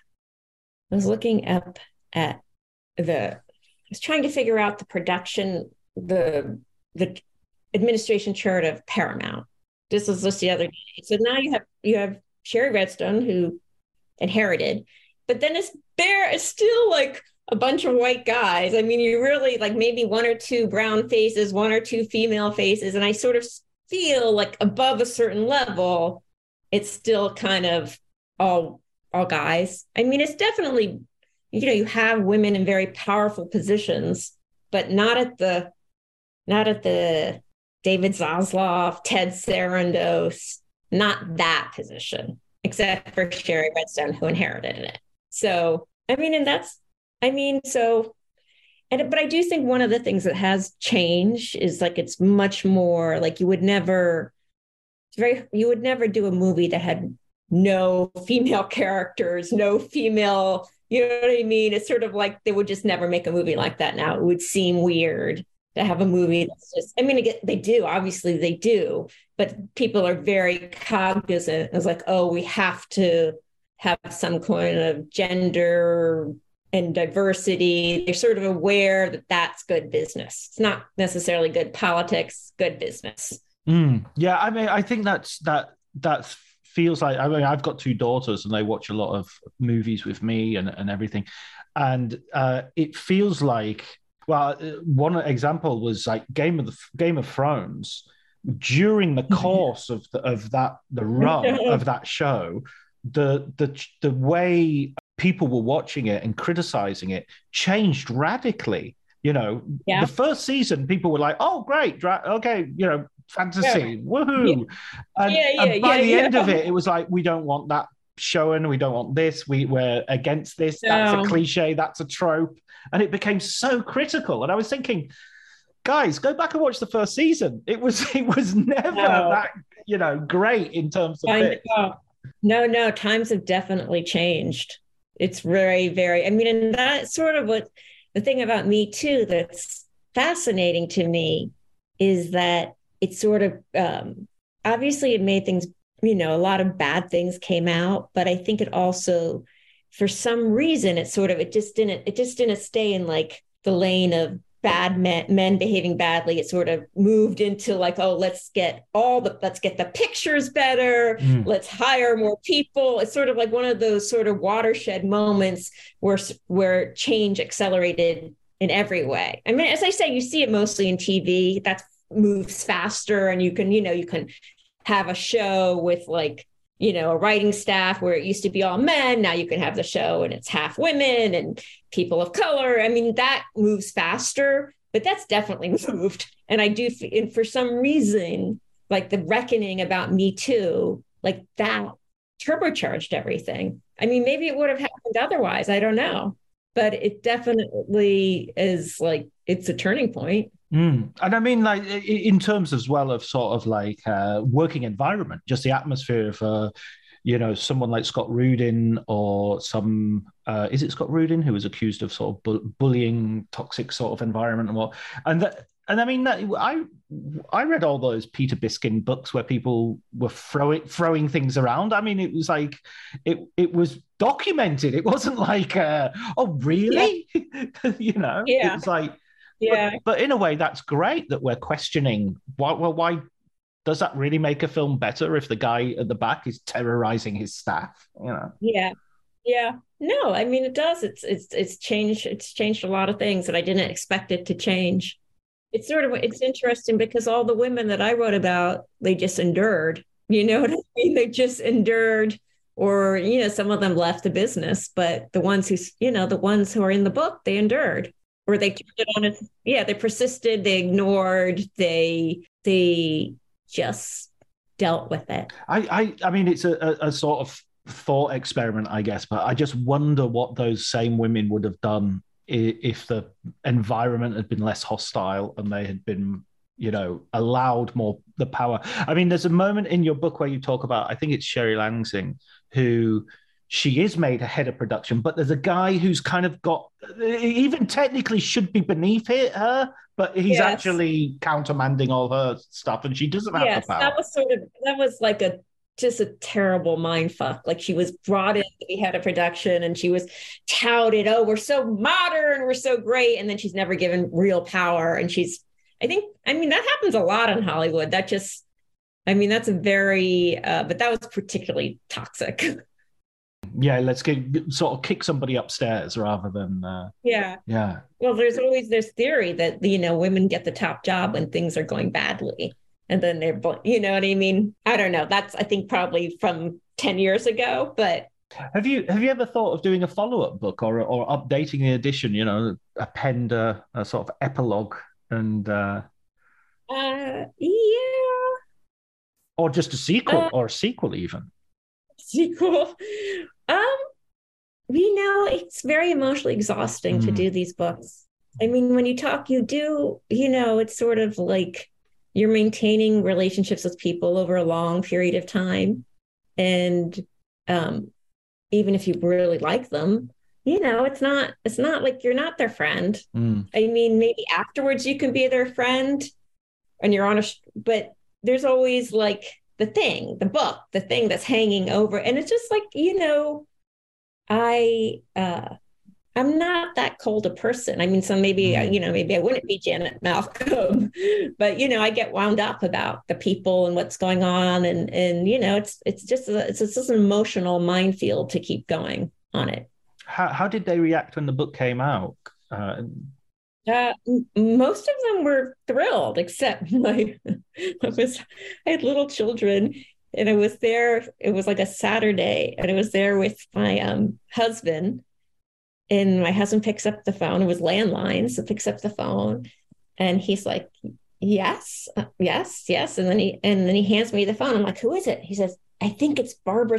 was looking up at the, I was trying to figure out the production, the, the administration chart of Paramount. This was just the other day. So now you have, you have, Sherry Redstone, who inherited, but then it's bare, it's still like a bunch of white guys. I mean, you really like maybe one or two brown faces, one or two female faces. And I sort of feel like above a certain level, it's still kind of all, all guys. I mean, it's definitely, you know, you have women in very powerful positions, but not at the, not at the David Zaslav, Ted Sarandos, not that position, except for Sherry Redstone, who inherited it. So, I mean, and that's, I mean, so, and, but I do think one of the things that has changed is like, it's much more like you would never, it's very, you would never do a movie that had no female characters, no female, you know what I mean? It's sort of like, they would just never make a movie like that now. It would seem weird to have a movie that's just, I mean, they do, obviously they do, but people are very cognizant. It's like, oh, we have to have some kind of gender and diversity. They're sort of aware that that's good business. It's not necessarily good politics, good business. Mm, yeah, I mean, I think that's, that, that feels like, I mean, I've got two daughters and they watch a lot of movies with me and, and everything. And uh, it feels like, well, one example was like Game of the Game of Thrones. During the course of the, of that the run of that show, the the the way people were watching it and criticizing it changed radically. You know, yeah. The first season, people were like, "Oh, great, dra- okay, you know, fantasy, yeah. woohoo!" Yeah. And, yeah, yeah, and by yeah, the yeah. end of it, it was like, "We don't want that showing. We don't want this. We we're against this. No. That's a cliche. That's a trope." And it became so critical. And I was thinking, guys, go back and watch the first season. It was it was never no. that, you know, great in terms of it. No, no, times have definitely changed. It's very, very, I mean, and that's sort of what the thing about Me Too that's fascinating to me is that it sort of, um, obviously it made things, you know, a lot of bad things came out, but I think it also, for some reason, it sort of, it just didn't, it just didn't stay in like the lane of bad men, men behaving badly. It sort of moved into like, oh, let's get all the, let's get the pictures better. Mm. Let's hire more people. It's sort of like one of those sort of watershed moments where, where change accelerated in every way. I mean, as I say, you see it mostly in T V that moves faster and you can, you know, you can have a show with like, you know, a writing staff where it used to be all men. Now you can have the show and it's half women and people of color. I mean, that moves faster, but that's definitely moved. And I do, and for some reason, like the reckoning about Me Too, like that turbocharged everything. I mean, maybe it would have happened otherwise. I don't know, but it definitely is like, it's a turning point. Mm. And I mean, like in terms as well of sort of like uh, working environment, just the atmosphere of, uh, you know, someone like Scott Rudin or some, uh, is it Scott Rudin who was accused of sort of bu- bullying, toxic sort of environment and what, and that, And I mean, I I read all those Peter Biskin books where people were throwing throwing things around. I mean, it was like it it was documented. It wasn't like, uh, oh, really? Yeah. you know, yeah. It was like, yeah. But, but in a way, that's great that we're questioning. Why? Well, why does that really make a film better if the guy at the back is terrorizing his staff? You know? Yeah. Yeah. No, I mean, it does. It's it's it's changed. It's changed a lot of things that I didn't expect it to change. It's sort of, it's interesting because all the women that I wrote about, they just endured, you know what I mean? They just endured, or, you know, some of them left the business, but the ones who, you know, the ones who are in the book, they endured, or they turned it on its, yeah, they persisted, they ignored, they, they just dealt with it. I, I, I mean, it's a, a, a sort of thought experiment, I guess, but I just wonder what those same women would have done if the environment had been less hostile and they had been, you know, allowed more the power. I mean, there's a moment in your book where you talk about, I think it's Sherry Lansing, who she is made a head of production, but there's a guy who's kind of got, even technically should be beneath her, but he's yes. actually countermanding all her stuff and she doesn't have yes, the power. That was sort of, that was like a, just a terrible mind fuck. Like she was brought in to be head of production and she was touted, oh, we're so modern, we're so great. And then she's never given real power. And she's, I think, I mean, that happens a lot in Hollywood. That just, I mean, that's a very, uh, but that was particularly toxic. Yeah, let's get, sort of kick somebody upstairs rather than. Uh, yeah. Yeah. Well, there's always this theory that, you know, women get the top job when things are going badly. And then they're, you know what I mean? I don't know. That's, I think, probably from ten years ago, but. Have you have you ever thought of doing a follow-up book or or updating the edition, you know, append a, a sort of epilogue and. Uh... Uh, yeah. Or just a sequel uh, or a sequel even. Sequel. Um, you know, it's very emotionally exhausting mm. to do these books. I mean, when you talk, you do, you know, it's sort of like, you're maintaining relationships with people over a long period of time. And um, even if you really like them, you know, it's not, it's not like you're not their friend. Mm. I mean, maybe afterwards you can be their friend and you're on a, but there's always like the thing, the book, the thing that's hanging over. And it's just like, you know, I, uh, I'm not that cold a person. I mean, so maybe, mm. you know, maybe I wouldn't be Janet Malcolm, but, you know, I get wound up about the people and what's going on. And, and, you know, it's, it's just, a, it's just an emotional minefield to keep going on it. How, how did they react when the book came out? Uh, uh, most of them were thrilled, except my, I was, I had little children and I was there. It was like a Saturday and I was there with my um, husband. And my husband picks up the phone. It was landline, so picks up the phone, and he's like, "Yes, uh, yes, yes." And then he and then he hands me the phone. I'm like, "Who is it?" He says, "I think it's Barbra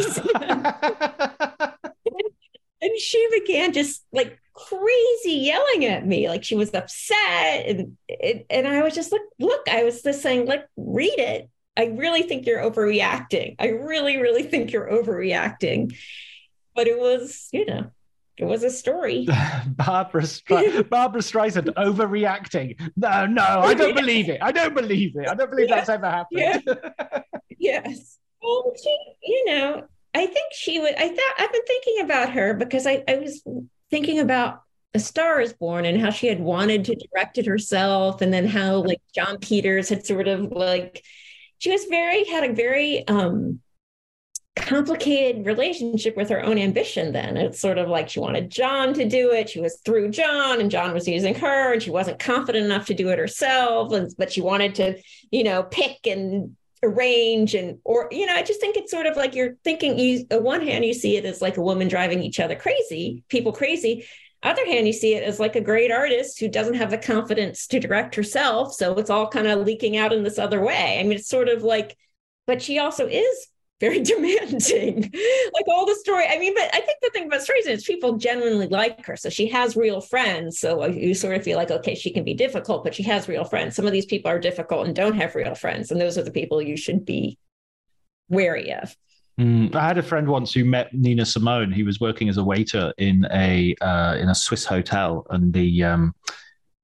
Streisand." And she began just like crazy yelling at me, like she was upset, and and I was just like, "Look," I was just saying, "Like, read it. I really think you're overreacting. I really, really think you're overreacting." But it was, you know. It was a story. Barbra, Stre- Barbra Streisand overreacting. No, no, I don't believe it. I don't believe it. I don't believe yeah. that's ever happened. Yeah. Yes. Well, she, you know, I think she would. I thought I've been thinking about her because I, I was thinking about A Star Is Born and how she had wanted to direct it herself, and then how like Jon Peters had sort of like she was very had a very um. complicated relationship with her own ambition. Then it's sort of like she wanted John to do it. She was through John and John was using her and she wasn't confident enough to do it herself. And, but she wanted to, you know, pick and arrange and, or, you know, I just think it's sort of like you're thinking you, on one hand, you see it as like a woman driving each other crazy, people crazy. Other hand, you see it as like a great artist who doesn't have the confidence to direct herself. So it's all kind of leaking out in this other way. I mean, it's sort of like, but she also is very demanding, like all the story. I mean, but I think the thing about Streisand is people genuinely like her. So she has real friends. So you sort of feel like, okay, she can be difficult, but she has real friends. Some of these people are difficult and don't have real friends. And those are the people you should be wary of. Mm, I had a friend once who met Nina Simone. He was working as a waiter in a uh, in a Swiss hotel, and the um,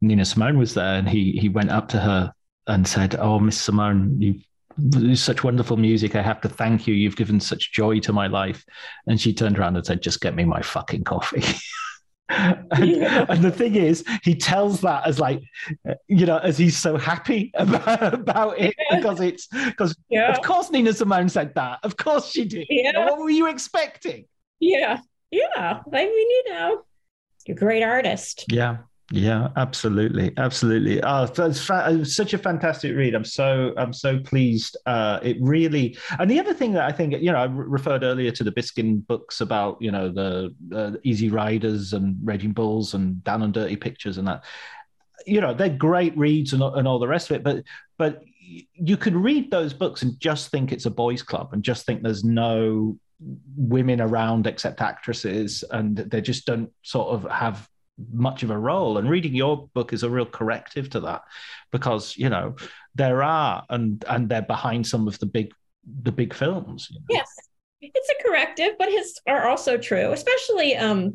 Nina Simone was there, and he he went up to her and said, "Oh, Miss Simone, you it's such wonderful music. I have to thank you. You've given such joy to my life." And she turned around and said, "Just get me my fucking coffee." and, yeah. and the thing is, he tells that as like, you know, as he's so happy about, about it yeah. because it's because yeah. of course Nina Simone said that. Of course she did. Yeah. What were you expecting? Yeah, yeah. I mean, you know, you're a great artist. Yeah. Yeah, absolutely, absolutely. Oh, it's fa- such a fantastic read. I'm so, I'm so pleased. Uh, it really, and the other thing that I think, you know, I re- referred earlier to the Biskin books about, you know, the uh, Easy Riders and Raging Bulls and Down and Dirty Pictures and that. You know, they're great reads and, and all the rest of it, but but you could read those books and just think it's a boys' club and just think there's no women around except actresses, and they just don't sort of have much of a role. And reading your book is a real corrective to that, because you know there are, and and they're behind some of the big the big films. You know? Yes, it's a corrective, but his are also true, especially um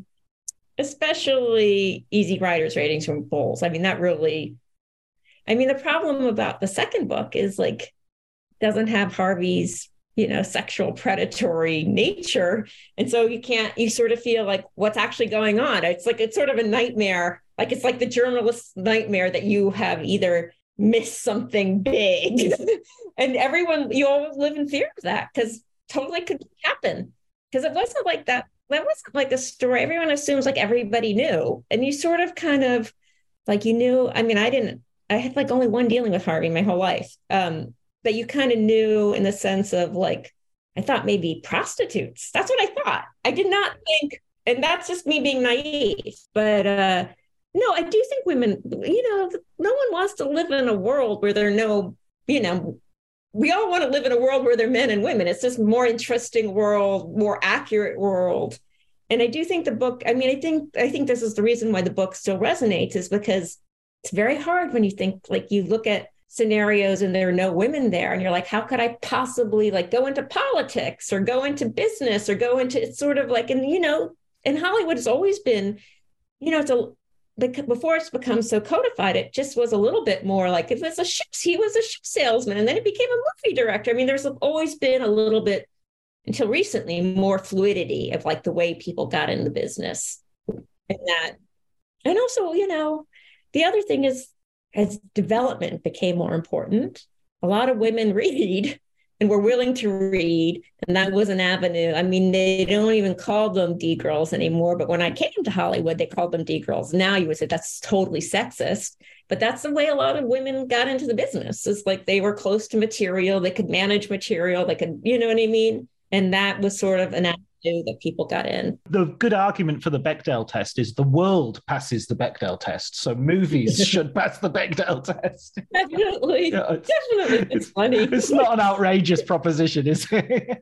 especially Easy Riders, Ratings from Bulls. I mean, that really, I mean, the problem about the second book is like doesn't have Harvey's, you know, sexual predatory nature. And so you can't, you sort of feel like what's actually going on. It's like, it's sort of a nightmare. Like, it's like the journalist's nightmare that you have either missed something big and everyone, you all live in fear of that because totally could happen. Because it wasn't like that. That wasn't like a story. Everyone assumes like everybody knew. And you sort of kind of like, you knew, I mean, I didn't, I had like only one dealing with Harvey my whole life. Um, But you kind of knew in the sense of like, I thought maybe prostitutes. That's what I thought. I did not think, and that's just me being naive. But uh, no, I do think women, you know, no one wants to live in a world where there are no, you know, we all want to live in a world where there are men and women. It's just more interesting world, more accurate world. And I do think the book, I mean, I think, I think this is the reason why the book still resonates, is because it's very hard when you think, like you look at scenarios and there are no women there and you're like, how could I possibly like go into politics or go into business or go into, it's sort of like, and you know, in Hollywood has always been, you know, it's a, before it's become so codified, it just was a little bit more like, if it's a ship, he was a ship salesman and then he became a movie director. I mean, there's always been a little bit, until recently, more fluidity of like the way people got in the business and that. And also, you know, the other thing is, as development became more important, a lot of women read and were willing to read. And that was an avenue. I mean, they don't even call them D-girls anymore. But when I came to Hollywood, they called them D-girls. Now you would say that's totally sexist. But that's the way a lot of women got into the business. It's like they were close to material. They could manage material. They could, you know what I mean? And that was sort of an avenue that people got in. The good argument for the Bechdel test is the world passes the Bechdel test, so movies should pass the Bechdel test. Definitely, yeah, it's, definitely. It's, it's funny. It's not an outrageous proposition, is it?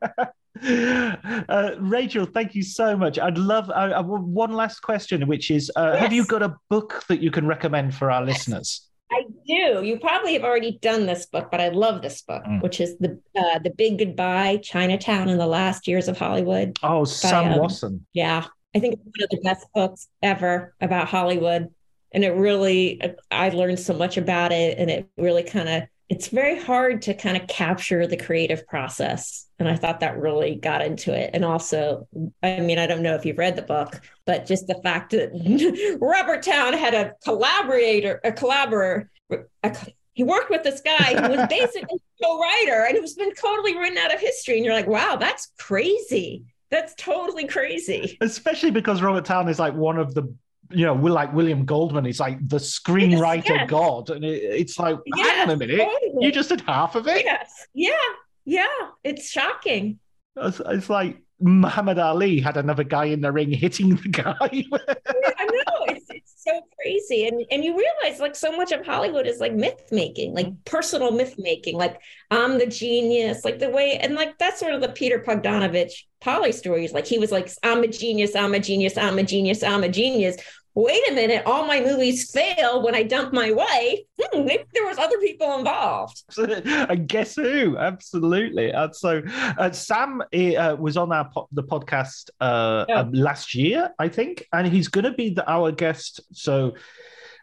uh, Rachel, thank you so much. I'd love I, I, one last question, which is, uh, yes. have you got a book that you can recommend for our yes. listeners? I do. You probably have already done this book, but I love this book, mm. which is the uh, the Big Goodbye: Chinatown in the Last Years of Hollywood. Oh, by, Sam um, Wasson. Yeah, I think it's one of the best books ever about Hollywood, and it really, I learned so much about it, and it really kind of, it's very hard to kind of capture the creative process, and I thought that really got into it. And also, I mean, I don't know if you've read the book, but just the fact that Robert Towne had a collaborator, a collaborator, a, he worked with this guy who was basically a co-writer and who's been totally written out of history. And you're like, wow, that's crazy. That's totally crazy. Especially because Robert Towne is like one of the, you know, like William Goldman is like the screenwriter yes, yes. god. And it, it's like, yes, hang on a minute, totally. You just did half of it? Yes. Yeah. Yeah. It's shocking. It's, it's like Muhammad Ali had another guy in the ring hitting the guy. Yeah, I know. It's, it's so crazy. And and you realize like so much of Hollywood is like myth making, like personal myth making, like I'm the genius, like the way, and like that's sort of the Peter Bogdanovich Polly stories. Like he was like, I'm a genius, I'm a genius, I'm a genius, I'm a genius. Wait a minute, all my movies fail when I dump my wife. Hmm, maybe there was other people involved. And guess who? Absolutely. And so uh, Sam uh, was on our po- the podcast uh, yeah. uh, last year, I think, and he's going to be the, our guest. So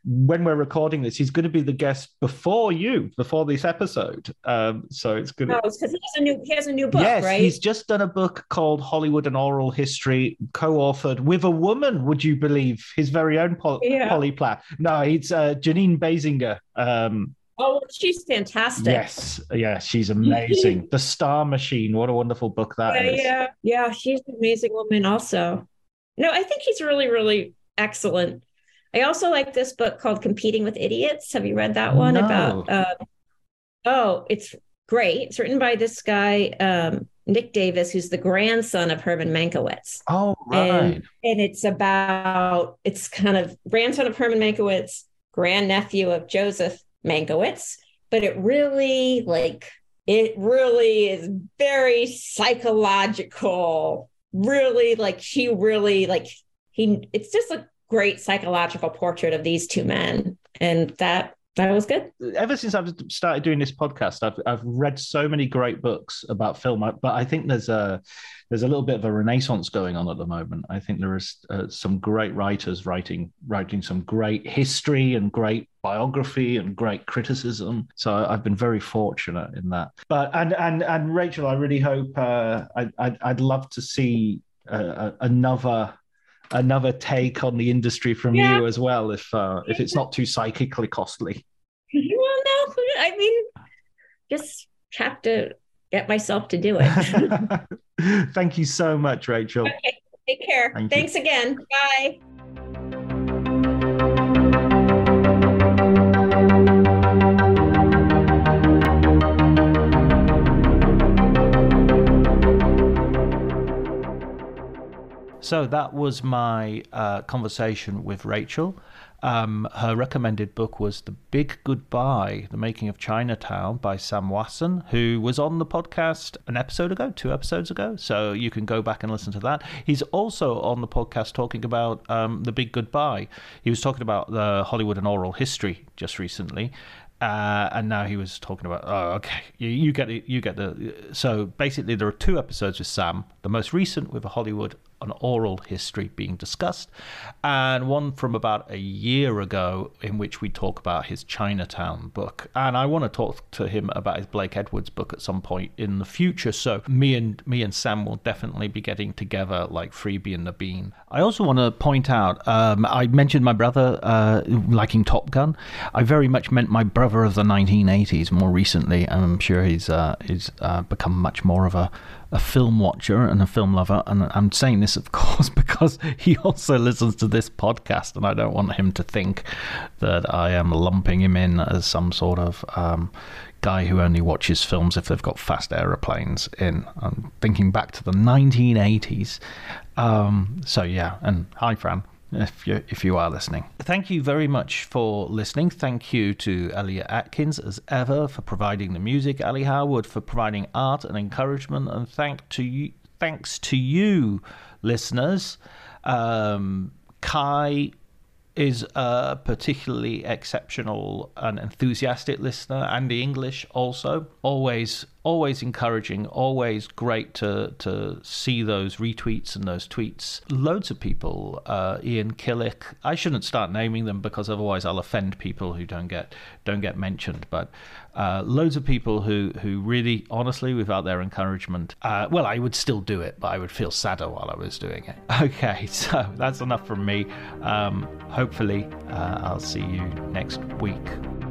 when we're recording this, he's going to be the guest before you, before this episode. Um, so it's good. Oh, it's because he has a new he has a new book, yes, right? He's just done a book called Hollywood and Oral History, co-authored with a woman. Would you believe? His very own Pol- yeah. Polly Platt. No, it's uh, Janine Basinger. Um, oh, she's fantastic. Yes, yeah, she's amazing. The Star Machine. What a wonderful book that yeah, is. Yeah, yeah, she's an amazing woman. Also, no, I think he's really, really excellent. I also like this book called Competing with Idiots. Have you read that one? No. About uh, oh, it's great. It's written by this guy, um, Nick Davis, who's the grandson of Herman Mankiewicz. Oh, right. And, and it's about, it's kind of grandson of Herman Mankiewicz, grandnephew of Joseph Mankiewicz. But it really, like, it really is very psychological. Really, like, he really, like, he, it's just a great psychological portrait of these two men, and that that was good. Ever since I've started doing this podcast, I've I've read so many great books about film, but I think there's a there's a little bit of a renaissance going on at the moment. I think there is uh, some great writers writing writing some great history and great biography and great criticism. So I've been very fortunate in that. But and and and Rachel, I really hope uh, I I'd, I'd love to see uh, another. another take on the industry from yeah. you as well, if uh, if it's not too psychically costly. Well, no, I mean, just have to get myself to do it. Thank you so much, Rachel. Okay, take care. Thank Thanks you. again. Bye. So that was my uh, conversation with Rachel. Um, her recommended book was The Big Goodbye, The Making of Chinatown by Sam Wasson, who was on the podcast an episode ago, two episodes ago. So you can go back and listen to that. He's also on the podcast talking about um, The Big Goodbye. He was talking about the Hollywood and Oral History just recently. Uh, and now he was talking about, oh, okay, you, you get it, you get the. So basically, there are two episodes with Sam. The most recent with a Hollywood and oral history being discussed, and one from about a year ago in which we talk about his Chinatown book. And I want to talk to him about his Blake Edwards book at some point in the future. So me and me and Sam will definitely be getting together like Freebie and Nabeen. I also want to point out, um, I mentioned my brother uh, liking Top Gun. I very much meant my brother of the nineteen eighties more recently. I'm sure he's uh, he's uh, become much more of a a film watcher and a film lover, and I'm saying this, of course, because he also listens to this podcast, and I don't want him to think that I am lumping him in as some sort of um, guy who only watches films if they've got fast aeroplanes in. I'm thinking back to the nineteen eighties. Um, so yeah, and hi, Fran. If you if you are listening. Thank you very much for listening. Thank you to Elliot Atkins, as ever, for providing the music, Ali Howard for providing art and encouragement, and thank to you, thanks to you, listeners. Um, Kai is a particularly exceptional and enthusiastic listener. Andy English also. Always always encouraging, always great to to see those retweets and those tweets. Loads of people, uh, Ian Killick. I shouldn't start naming them because otherwise I'll offend people who don't get don't get mentioned. But uh, loads of people who who really, honestly, without their encouragement, uh, well, I would still do it, but I would feel sadder while I was doing it. Okay, so that's enough from me. Um, hopefully, uh, I'll see you next week.